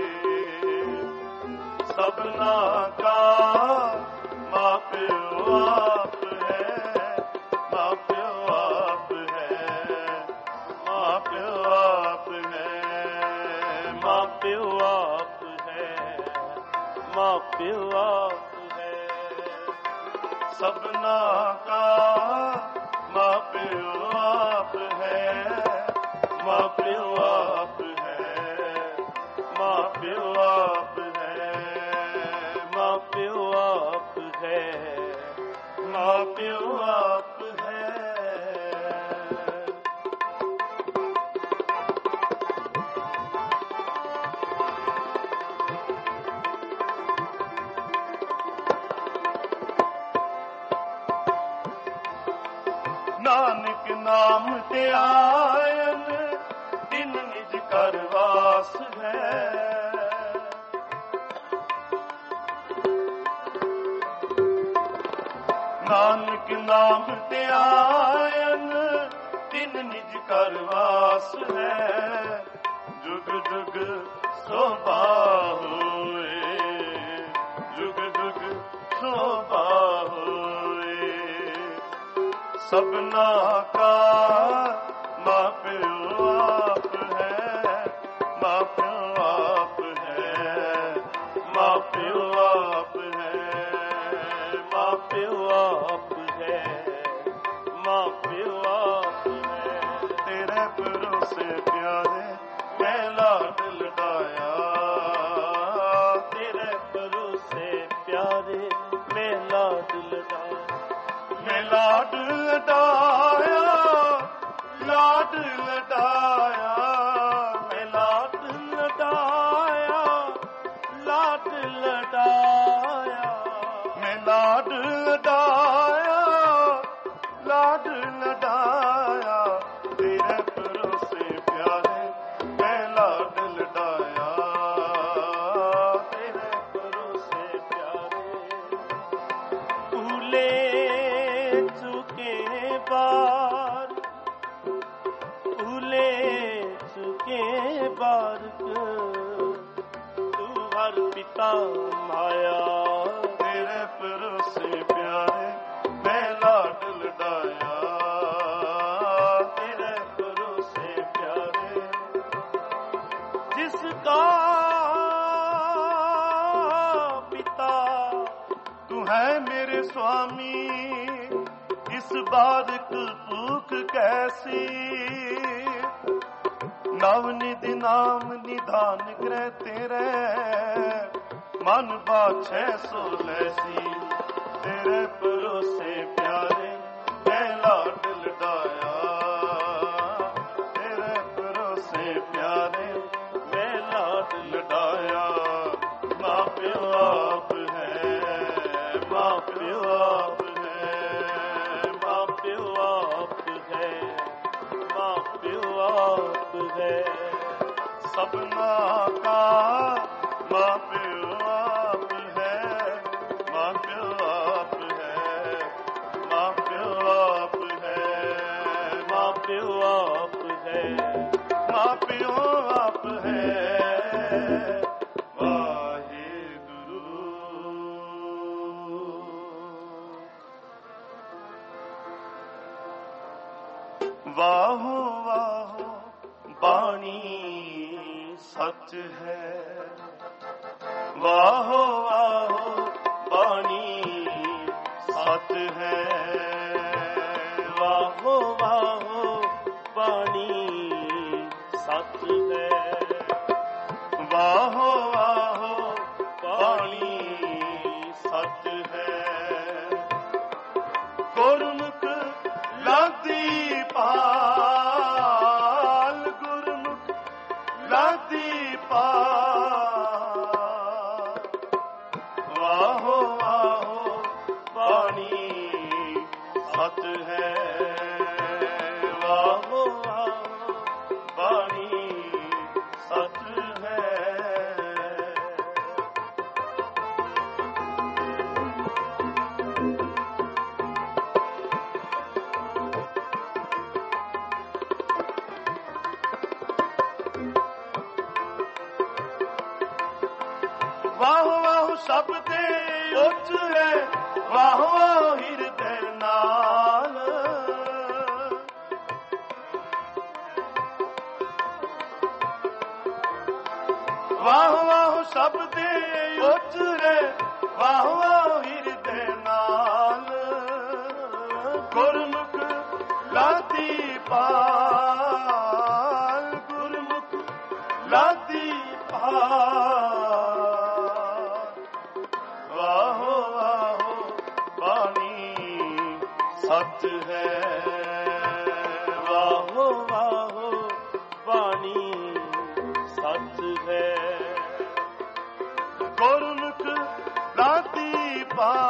सबना का माँ प्यो आप है, माँ प्यो आप है, माँ प्यो आप है, माँ प्यो आप है, माँ प्यो आप है, सबना का माँ प्यो आप है, माँ प्यो आप है, माँ प्यो आप है, माँ प्यो आप है, माँ प्यो आप है। नानक नाम ते आयन दिन निज कर वास है, नानक नाम ते आयन दिन निज कर वास है, जुग जुग शोभा होए, जुग जुग शोभा होए, सबना का माँ प्यो आप है, माँ प्यो आप है, माँ प्यो आप है, माँ प्यो आप है, माँ प्यो आप है, तेरे भरोसे प्यारे मैं लाड लडाया, तेरे भरोसे प्यारे मैं लाड लडाया, मैं लाड लडाया, लाड लडाया, मैं लाड लडाया, लाड लडाया, मैं लाड लडाया, लाड लडाया, तेरे भरोसे प्यारे मैं लाड लडाया, तेरे भरोसे प्यारे, भूले चुके बार, भूले चुके बार, तू हर पिता माया, तेरे भरोसे प्यारे मैं लाड लडाया, तेरे भरोसे प्यारे, जिसका पिता तू है मेरे स्वामी, इस बारिक भूख कैसी, नवनिधि नाम निधान करे तेरे, मन बाछे सो लैसी, तेरे भरोसे प्यारे मैं लाड लडाया, तेरे भरोसे प्यारे मैं लाड लडाया, माँ प्यो आप है, माँ प्यो आप है, माँ प्यो आप है, माँ प्यो आप है, सबना का माँ प्यो आप है, माँ प्यो आप है, ਵਾਹੋ ਵਾਹੋ ਬਾਣੀ ਸੱਚ ਹੈ, ਵਾਹੋ ਵਾਹੋ ਬਾਣੀ ਸੱਚ ਹੈ, ਵਾਹੋ ਵਾਹੋ ਬਾਣੀ ਸੱਚ ਹੈ, ਵਾਹੋ ਵਾਹੋ ਬਾਣੀ ਸੱਚ ਹੈ। ਗੁਰਮੁਖ ਲਾਦੀ ਪਾਲ, ਗੁਰਮੁਖ ਲਾਦੀ ਪਾਲ, ਵਾਹੋ ਵਾਹੋ ਬਾਣੀ ਸੱਚ ਹੈ, ਵਾਹੋ ਵਾਹੋ ਬਾਣੀ ਸੱਚ ਹੈ। ਵਾਹ ਵਾਹ ਸਭ ਦੇ ਉੱਚ ਹੈ, ਵਾਹ ਵਾਹ ਹਿਰਦੇ ਨਾਲ, ਵਾਹ ਵਾਹ ਸਭ ਦੇ ਉੱਚ ਹੈ, ਵਾਹ ਵਾਹ ਹਿਰਦੇ ਨਾਲ, ਗੁਰਮੁਖ ਲਾਦੀ ਪਾਲ, ਗੁਰਮੁਖ ਲਾਦੀ ਪਾਲ, ਵਾਹੋ ਵਾਹੋ ਬਾਣੀ ਸੱਚ ਹੈ, ਵਾਹੋ ਵਾਹੋ ਬਾਣੀ ਸੱਚ ਹੈ, ਗੁਰਮੁਖ ਲਾਦੀ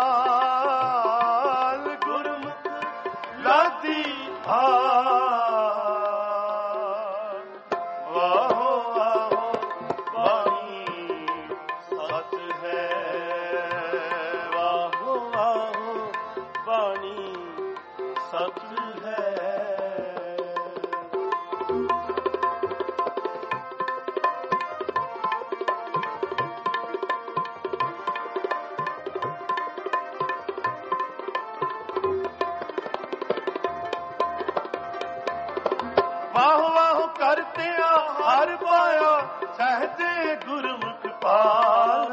ਪਾਲ, ਗੁਰਮੁਖ ਲਾਦੀ ਪਾਲ, ਵਾਹੋ ਵਾਹੋ ਬਾਣੀ ਸੱਚ ਹੈ, ਵਾਹੋ ਵਾਹੋ ਬਾਣੀ ਸੱਚ ਹੈ। ਵਾਹ ਵਾਹ ਕਰਤਿਆ ਹਰ ਪਾਇਆ, ਸਹਜੇ ਗੁਰਮੁਖ ਪਾਲ,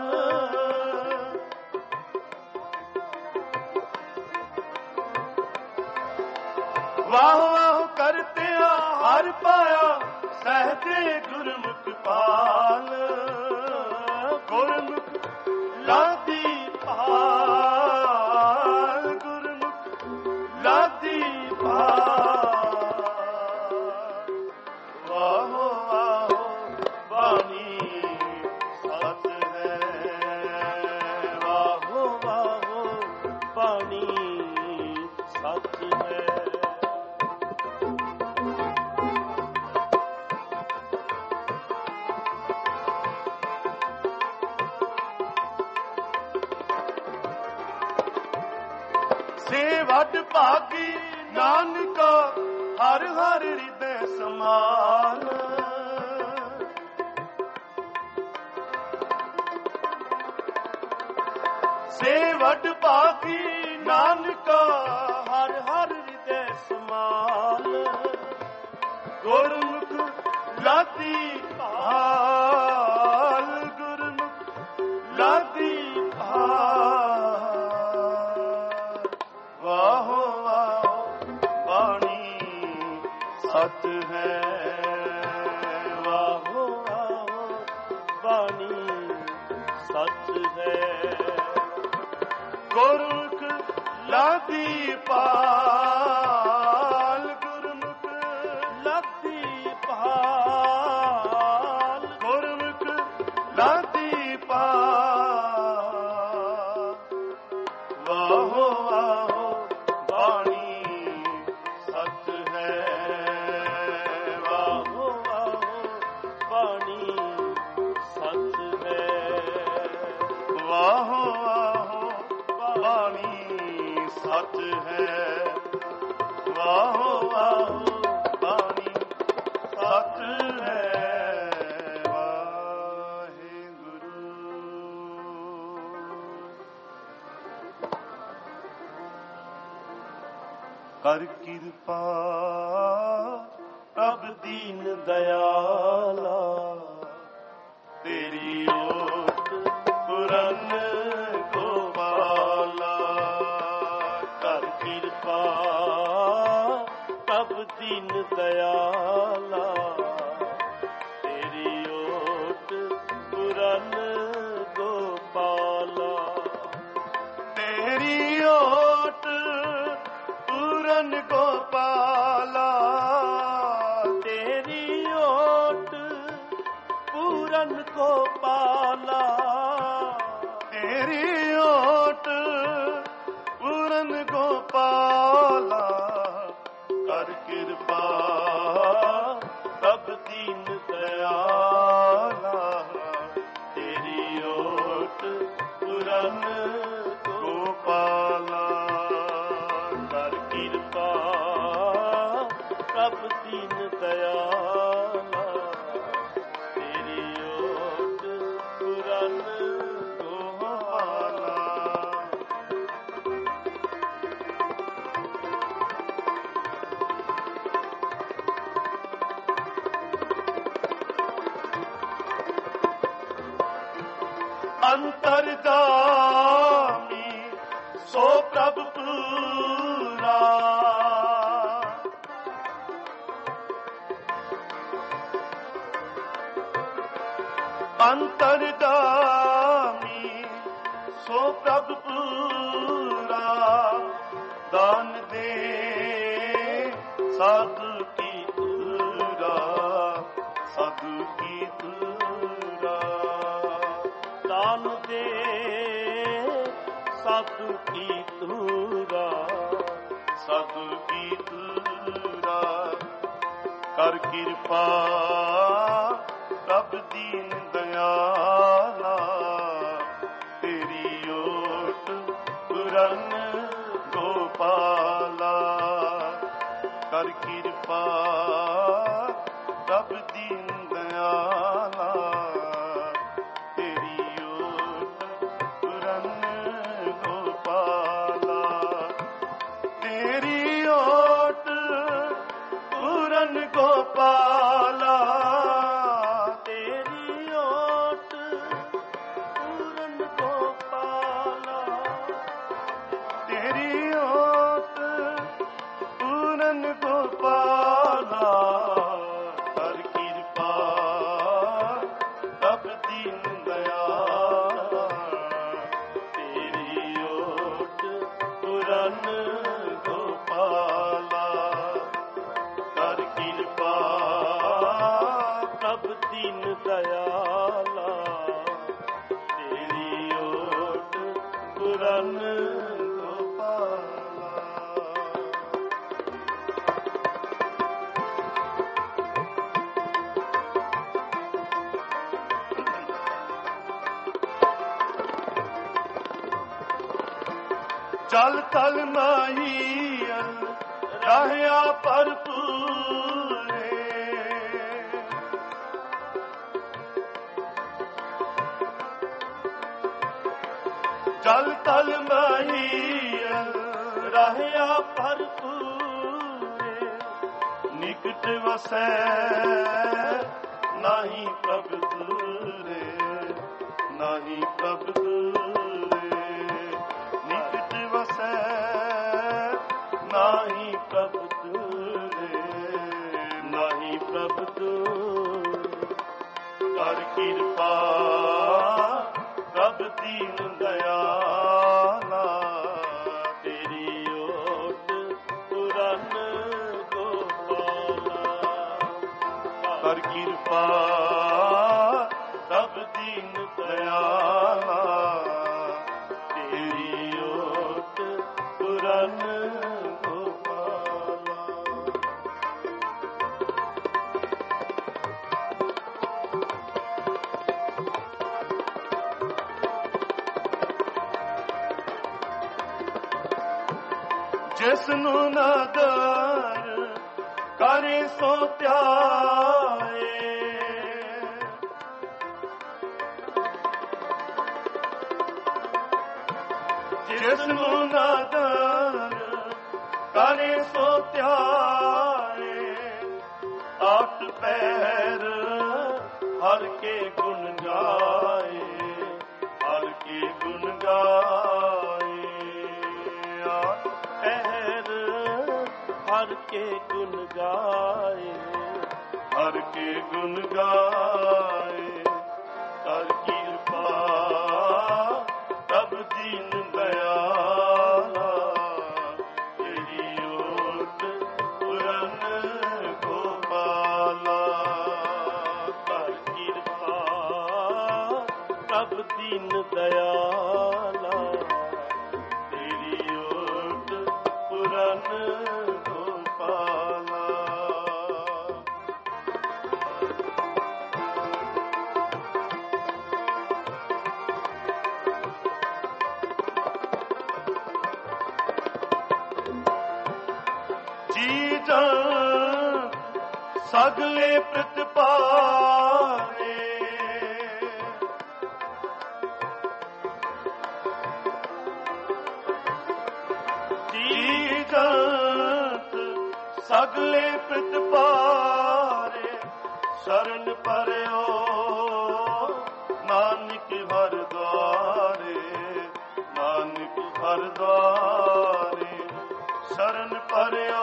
ਵਾਹ ਵਾਹ ਕਰਤਿਆ ਹਰ ਪਾਇਆ, ਸਹਜੇ ਗੁਰਮੁਖ ਪਾਲ, ਗੁਰਮੁਖ ਲਾਦੀ ਪਾਲ, ਗੁਰਮੁਖ ਲਾਦੀ ਪਾਲ, ਵਾਹੋ ਵਾਹੋ ਬਾਣੀ ਸੱਚ ਹੈ, ਵਾਹੋ ਵਾਹੋ ਬਾਣੀ ਸੱਚ ਹੈ, ਸੇ ਵੱਡ ਭਾਗੀ ਨਾਨਕਾ, ਹਰ ਹਰ ਹਿਰਦੈ ਸਮਾਨ, ਸੇ ਵੱਡ ਭਾਗੀ ਨਾਨਕਾ, ਹਰ ਹਰ ਹਿਰਦੈ ਸਮਾਲ, ਗੁਰਮੁਖ ਲਾਦੀ ਪਾਲ, ਗੁਰਮੁਖ ਲਾਦੀ ਪਾਲ, ਵਾਹੋ ਵਾਹੋ ਬਾਣੀ ਸੱਚ ਹੈ, ਵਾਹੋ ਵਾਹੋ ਬਾਣੀ ਸੱਚ ਹੈ, ਗੁਰਮੁਖ ਲਾਦੀ ਪਾਲ, ਗੁਰਮੁਖ ਲੱਦੀ ਪਾਲ, ਗੁਰਮੁਖ ਲਾਦੀ ਪਾਲ, ਵਾਹੋ ਵਾਹੋ ਬਾਣੀ ਸੱਚ ਹੈ, ਵਾਹੋ ਵਾਹੋ ਬਾਣੀ ਸੱਚ ਹੈ, ਵਾਹੋ ਵਾਹੋ ਬਾਣੀ ਸੱਚ ਹੈ, ਵਾਹੋ ਵਾਹੋ ਬਾਣੀ ਸੱਚ ਹੈ, ਵਾਹਿਗੁਰੂ। ਕਰ ਕਿਰਪਾ ਪ੍ਰਭ ਦੀਨ ਦਇਆਲਾ, ਤੇਰੀ ਓਟ ਪੁਰਨ ਗੋਪਾਲਾ। ਕਰ ਕਿਰਪਾ ਪ੍ਰਭ ਦੀਨ ਦਇਆਲਾ, ਤੇਰੀ ਓਟ ਪੁਰਨ ਗੋਪਾਲਾ। ਤੇਰੀ ਓਟ ਪੁਰਨ ਗੋਪਾਲਾ, ਤੇਰੀ ਓਟ ਪੂਰਨ ਗੋਪਾਲਾ, ਤੇਰੀ ਓਟ ਪੂਰਨ ਗੋਪਾਲਾ। ਕਰ ਕਿਰਪਾ ਪ੍ਰਭ ਦੀਨ ਦਇਆਲਾ, ਤੇਰੀ ਓਟ ਪੂਰਨ ਗੋਪਾਲਾ। ਕਰ ਕਿਰਪਾ ਪ੍ਰਭ ਦੀਨ ਦਇਆਲਾ, ਤੇਰੀ ਓਟ ਪੁਰਨ ਗੋਪਾਲਾ। ਅੰਤਰਜਾਮੀ ਸੋ ਪ੍ਰਭ ਪੂਰਾ, ਅੰਤਰਜਾਮੀ ਸੋ ਪ੍ਰਭ ਪੂਰਾ। ਦਾਨ ਦੇ ਸਾਧੂ ਕੀ ਤੂਰਾ, ਸਾਧੂ ਕੀ ਤੂਰਾ। ਦਾਨ ਦੇ ਸਾਧੂ ਕੀ ਤੂਰਾ, ਸਾਧੂ ਕੀ ਤੂਰਾ। ਕਰ ਕਿਰਪਾ ਪ੍ਰਭ ਦੀਨ ਦਇਆਲਾ, ਤੇਰੀ ਓਟ ਪੁਰਨ ਗੋਪਾਲਾ। ਕਰ ਕਿਰਪਾ ਪ੍ਰਭ ਦੀਨ ਦਇਆਲਾ, ਤੇਰੀ ਓਟ ਪੁਰਨ ਗੋਪਾਲਾ। ਤੇਰੀ ਓਟ ਪੁਰਨ ਗੋਪਾਲਾ, ਤੇਰੀ ਓਟ ਪੂਰਨ ਗੋਪਾਲਾ। ਤੇਰੀ ਓਟ ਪੂਰਨ ਗੋਪਾਲਾ। ਕਰ ਕਿਰਪਾ ਪ੍ਰਭ ਦੀਨ ਦਇਆਲਾ, ਤੇਰੀ ਓਟ ਪੁਰਨ ਗੋਪਾਲਾ। ਕਰ ਕਿਰਪਾ ਪ੍ਰਭ ਦੀਨ ਦਇਆਲਾ, ਤੇਰੀ ਓਟ ਪੁਰਨ ਗੋਪਾਲਾ। ਜਲ ਥਲ ਮਾਹੀਅਲ ਰਹਿਆ ਭਰਪੂਰੇ, ਜਲ ਥਲ ਮਾਹੀਅਲ ਰਹਿਆ ਭਰਪੂਰੇ। ਨਿਕਟ ਵਸੈ ਨਾਹੀ ਪ੍ਰਭ ਦੂਰੇ, ਨਾਹੀ ਪ੍ਰਭ ਦੂਰੇ। ਨਿਕਟ ਵਸੈ ਨਾਹੀ ਪ੍ਰਭ ਦੂਰੇ, ਨਾਹੀ ਪ੍ਰਭ ਦੂਰੇ। ਕਰ ਕਿਰਪਾ ਪ੍ਰਭ ਦੀਨ ਦਇਆਲਾ, ਤੇਰੀ ਓਟ ਪੁਰਨ ਗੋਪਾਲਾ। ਕਰ ਕਿਰਪਾ ਪ੍ਰਭ ਦੀਨ ਦਇਆਲਾ, ਤੇਰੀ ਓਟ ਪੁਰਨ ਗੋਪਾਲਾ। ਜਿਸ ਨੂੰ ਨਦਰ ਕਰੇ ਸੋ ਧਿਆਏ, ਜਿਸ ਨੂੰ ਨਦਰ ਕਰੇ ਸੋ ਧਿਆਏ। ਆਠ ਪੈਰ ਹਰ ਕੇ ਗੁਣ ਗਾਏ, ਹਰ ਕੇ ਗੁਣ ਗਾਏ। ਆਠ ਪੈਰ ਹਰ ਕੇ ਗੁਣ ਗਾਏ, ਹਰ ਕੇ ਗੁਣ ਗਾਏ। ਕਰ ਕਿਰਪਾ ਪ੍ਰਭ ਦੀਨ ਦਇਆਲਾ, ਤੇਰੀ ਓਟ ਪੁਰਨ ਗੋਪਾਲਾ। ਕਰ ਕਿਰਪਾ ਪ੍ਰਭ ਦੀਨ ਦਇਆਲਾ, ਤੇਰੀ ਓਟ ਪੁਰਨ ਗੋਪਾਲਾ। ਜੀ ਜਨ ਸਗਲੇ ਪ੍ਰਤਿਪਾਰੇ, ਜੀ ਜਨ ਸਗਲੇ ਪ੍ਰਤਿਪਾਰੇ। ਸ਼ਰਨ ਪਰਿਓ ਨਾਨਕ ਹਰ ਦੁਆਰੇ, ਨਾਨਕ ਹਰ ਦੁਆਰੇ। ਸ਼ਰਨ ਪਰਿਓ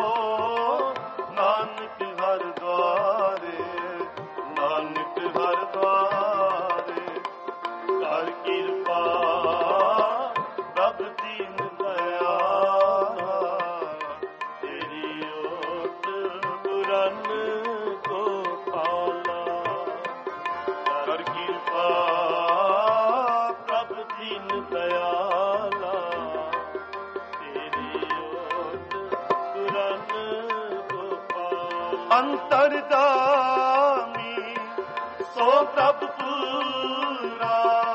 ਨਾਨਕ ਹਰ ਦੁਆਰੇ, ਨਾਨਕ ਹਰ ਦੁਆਰੇ। ਕਰ ਕਿਰਪਾ ਪ੍ਰਭ ਦੀਨ ਦਇਆਲਾ, ਤੇਰੀ ਓਟ ਪੁਰਨ ਗੋਪਾਲਾ। ਕਰ ਕਿਰਪਾ ਪ੍ਰਭ ਦੀਨ ਦਇਆਲਾ, ਤੇਰੀ ਓਟ ਪੁਰਨ ਗੋਪਾਲਾ। ਅੰਤਰਜਾਮੀ ਸੋ ਪ੍ਰਭ ਪੂਰਾ,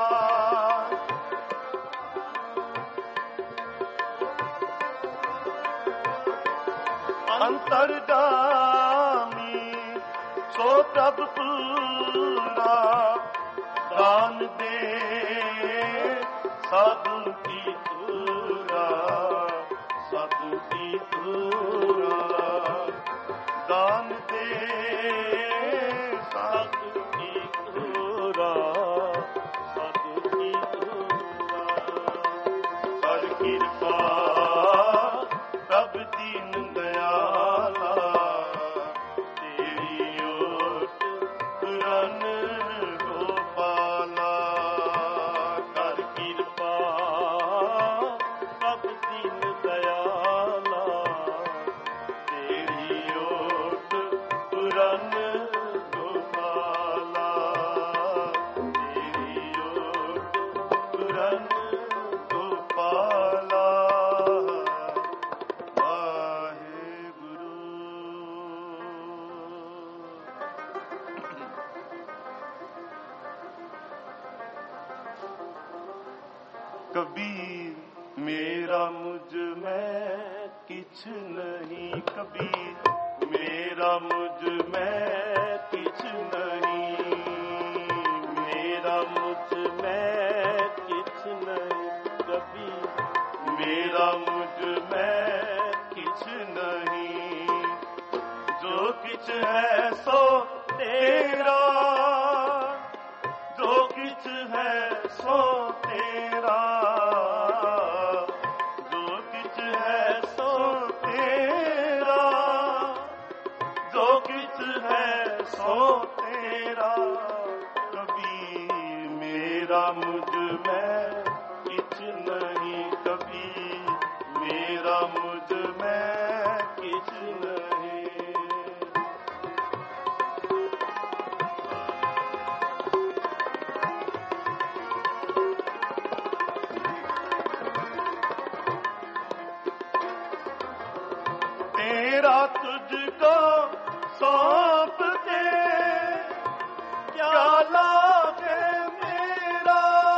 ਅੰਤਰਜਾਮੀ ਸੋ ਪ੍ਰਭ ਪੂਰਾ। ਦਾਨ ਦੇ ਸਾਧੂ ਕੀ ਧੂਰਾ, ਸਾਧੂ ਕੀ ਧੂਰਾ। ਦਾਨ ਦੇ ਸਾਧੂ ਕੀ ਧੂਰਾ, ਸਾਧੂ ਕੀ ਧੂਰਾ। ਕਰ ਕਿਰਪਾ ਪ੍ਰਭ ਦੀਨ ਦਇਆਲਾ, ਤੇਰੀ ਓਟ ਪੁਰਨ ਗੋਪਾਲਾ। ਕਰ ਕਿਰਪਾ ਪ੍ਰਭ ਦੀਨ ਦਇਆਲਾ, ਤੇਰੀ ਓਟ ਪੁਰਨ ਗੋਪਾਲਾ, ਤੇਰੀ ਓਟ ਪੁਰਨ ਗੋਪਾਲਾ। ਵਾਹਿਗੁਰੂ। ਕਬੀਰ ਮੇਰਾ ਮੁਝ ਮੈਂ ਕਿਛ ਨਹੀਂ, ਕਬੀਰ ਮੇਰਾ ਮੁਝ ਮੈਂ ਕਿਛ ਨਹੀਂ। ਮੇਰਾ ਮੁਝ ਮੈਂ ਕਿਛ ਨਹੀਂ, ਕਬੀਰ ਮੇਰਾ ਮੁਝ ਮੈਂ ਕਿਛ ਨਹੀਂ। ਜੋ ਕਿਛ ਹੈ ਸੋ ਤੇਰਾ, ਜੋ ਕਿਛ ਹੈ ਸੋ ਤੇਰਾ। ਜੋ ਕਿਛ ਹੈ ਸੋ ਤੇਰਾ, ਜੋ ਕਿਛ ਹੈ ਸੋ ਤੇਰਾ। ਕਬੀਰ ਮੇਰਾ ਮੁਝ ਮੈਂ ਕਿਛ ਨਹੀਂ, ਕਬੀਰ ਮੇਰਾ ਮੁਝ ਮੈਂ ਕਿਛ ਨਹੀਂ। तेरा तुझको सौंप दे क्या लागे मेरा।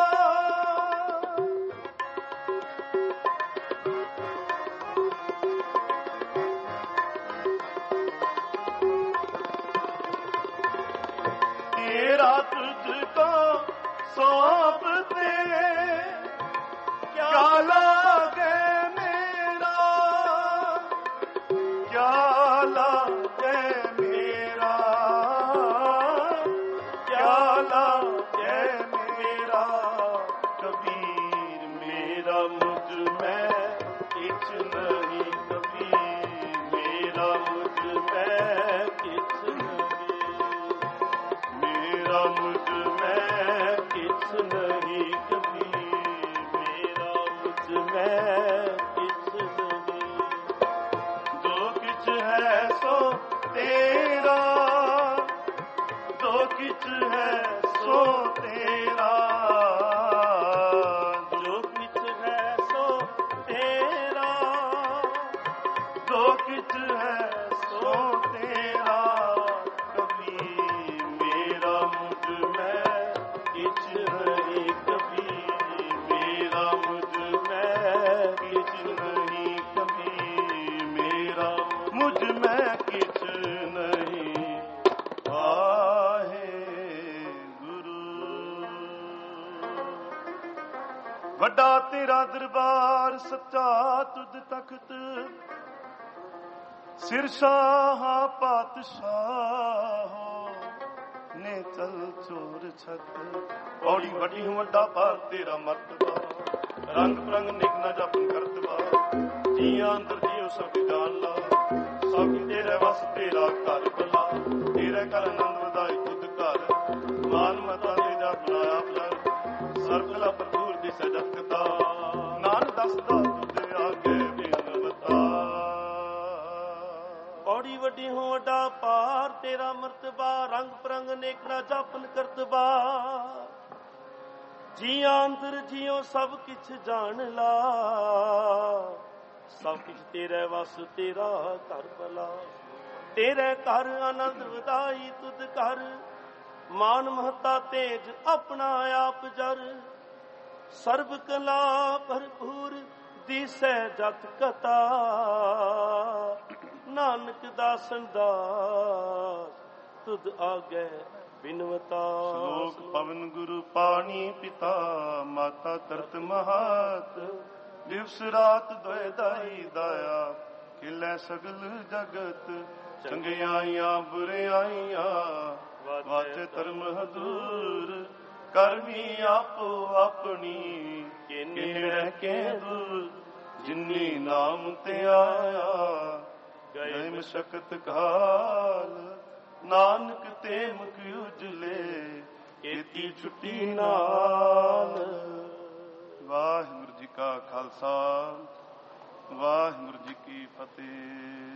तेरा तुझको सौंप दे क्या लागे मेरा। किछ नहीं कभी, मेरा मुझ में किछ नहीं, मेरा मुझ में किछ नहीं कभी, मेरा मुझ में किछ नहीं। जो किछ है सो तेरा, जो किछ है सो तेरा, जो किछ है सो तेरा, जो किछ है सो तेरा, कभी मेरा मुझ में किछ नहीं कभी, मेरा मुझ में किछ नहीं कभी, मेरा मुझ में किछ नहीं। ਵੱਡਾ ਤੇਰਾ ਦਰਬਾਰ ਸੱਚਾ ਤੁਧ ਤਖਤ, ਸਿਰ ਸ਼ਾਹ ਪਾਤਸ਼ਾਹ ਨੇ ਚਲ ਚੋਰ ਛਤ। ਔੜੀ ਵੱਡੀ ਵੱਡਾ ਪਾਰ ਤੇਰਾ ਮਰਤਬਾ, ਰੰਗ ਪ੍ਰੰਗ ਨਿਗਨਾ ਜਪਨ ਕਰਤਬਾ, ਜੀਆਂ ਅੰਦਰ ਜੀਉ ਸਭ ਜਾਣ ਲਾ, ਸਭ ਤੇਰੇ ਵਸ ਤੇਰਾ ਘਰ ਭਲਾ, ਤੇਰੇ ਘਰ ਆਨੰਦ ਵਧਾਈ ਤੁਧ ਘਰ, ਮਾਨ ਮਤਾ ਦੇ ਜਪ ਲਾਇਆ ਬਲਰ, ਸਰਬ ਕਲਾ ਭਰਪੂਰ ਦਿਸ ਜਗਤਾ, ਨਾਨਕ ਦਸਦਾ ਤੁਧ ਆਗੇ ਬਿਨਵਤਾ। ਔੜੀ ਵੱਡੀ ਹੋ ਵੱਡਾ ਪਾਰ ਤੇਰਾ ਮਰਤਬਾ, ਰੰਗ ਪ੍ਰੰਗ ਨੇਕਨਾ ਜਾਪਨ ਕਰਤਬਾ, ਜੀਆਂ ਅੰਦਰ ਜੀਉ ਸਭ ਕਿਛ ਜਾਣ ਲਾ, ਸਭ ਕਿਛ ਤੇਰੇ ਵਸ ਤੇਰਾ ਘਰ ਭਲਾ, ਤੇਰੇ ਘਰ ਆਨੰਦ ਵਧਾਈ ਤੁਧ ਘਰ, ਮਾਨ ਮਹਤਾ ਤੇਜ ਆਪਣਾ ਆਪ ਜਰ, ਸਰਬ ਕਲਾ ਭਰਪੂਰ ਦਿਸੈ ਜਤ ਕਤਾ, ਨਾਨਕ ਦਾਸਨ ਦਾਸ ਤੁਧ ਆਗੇ ਬਿਨਵਤਾ। ਸ਼ਲੋਕ ਪਵਨ ਗੁਰੂ ਪਾਣੀ ਪਿਤਾ, ਮਾਤਾ ਤਰਤ ਮਹਾਤ, ਦਿਵਸ ਰਾਤ ਦੋਇ ਦਾਈ ਦਾਇਆ, ਖਿਲੇ ਸਗਲ ਜਗਤ, ਚੰਗਿਆਈਆਂ ਬੁਰਿਆਈਆਂ ਵਾਜੇ ਧਰਮ ਹਦੂਰ, ਕਰਮੀ ਆਪੋ ਆਪਣੀ ਕਿਨੜੇ ਕੇ ਦੂਰ, ਜਿਨੀ ਨਾਮ ਤੇ ਆਇਆ ਗਏ ਮਸ਼ਕਤ ਕਾਲ, ਨਾਨਕ ਤੇ ਮੁਖ ਉਜਲੇ ਕੀਤੀ ਛੁੱਟੀ ਨਾਲ। ਵਾਹਿਗੁਰੂ ਜੀ ਕਾ ਖਾਲਸਾ, ਵਾਹਿਗੁਰੂ ਜੀ ਕੀ ਫਤਿਹ।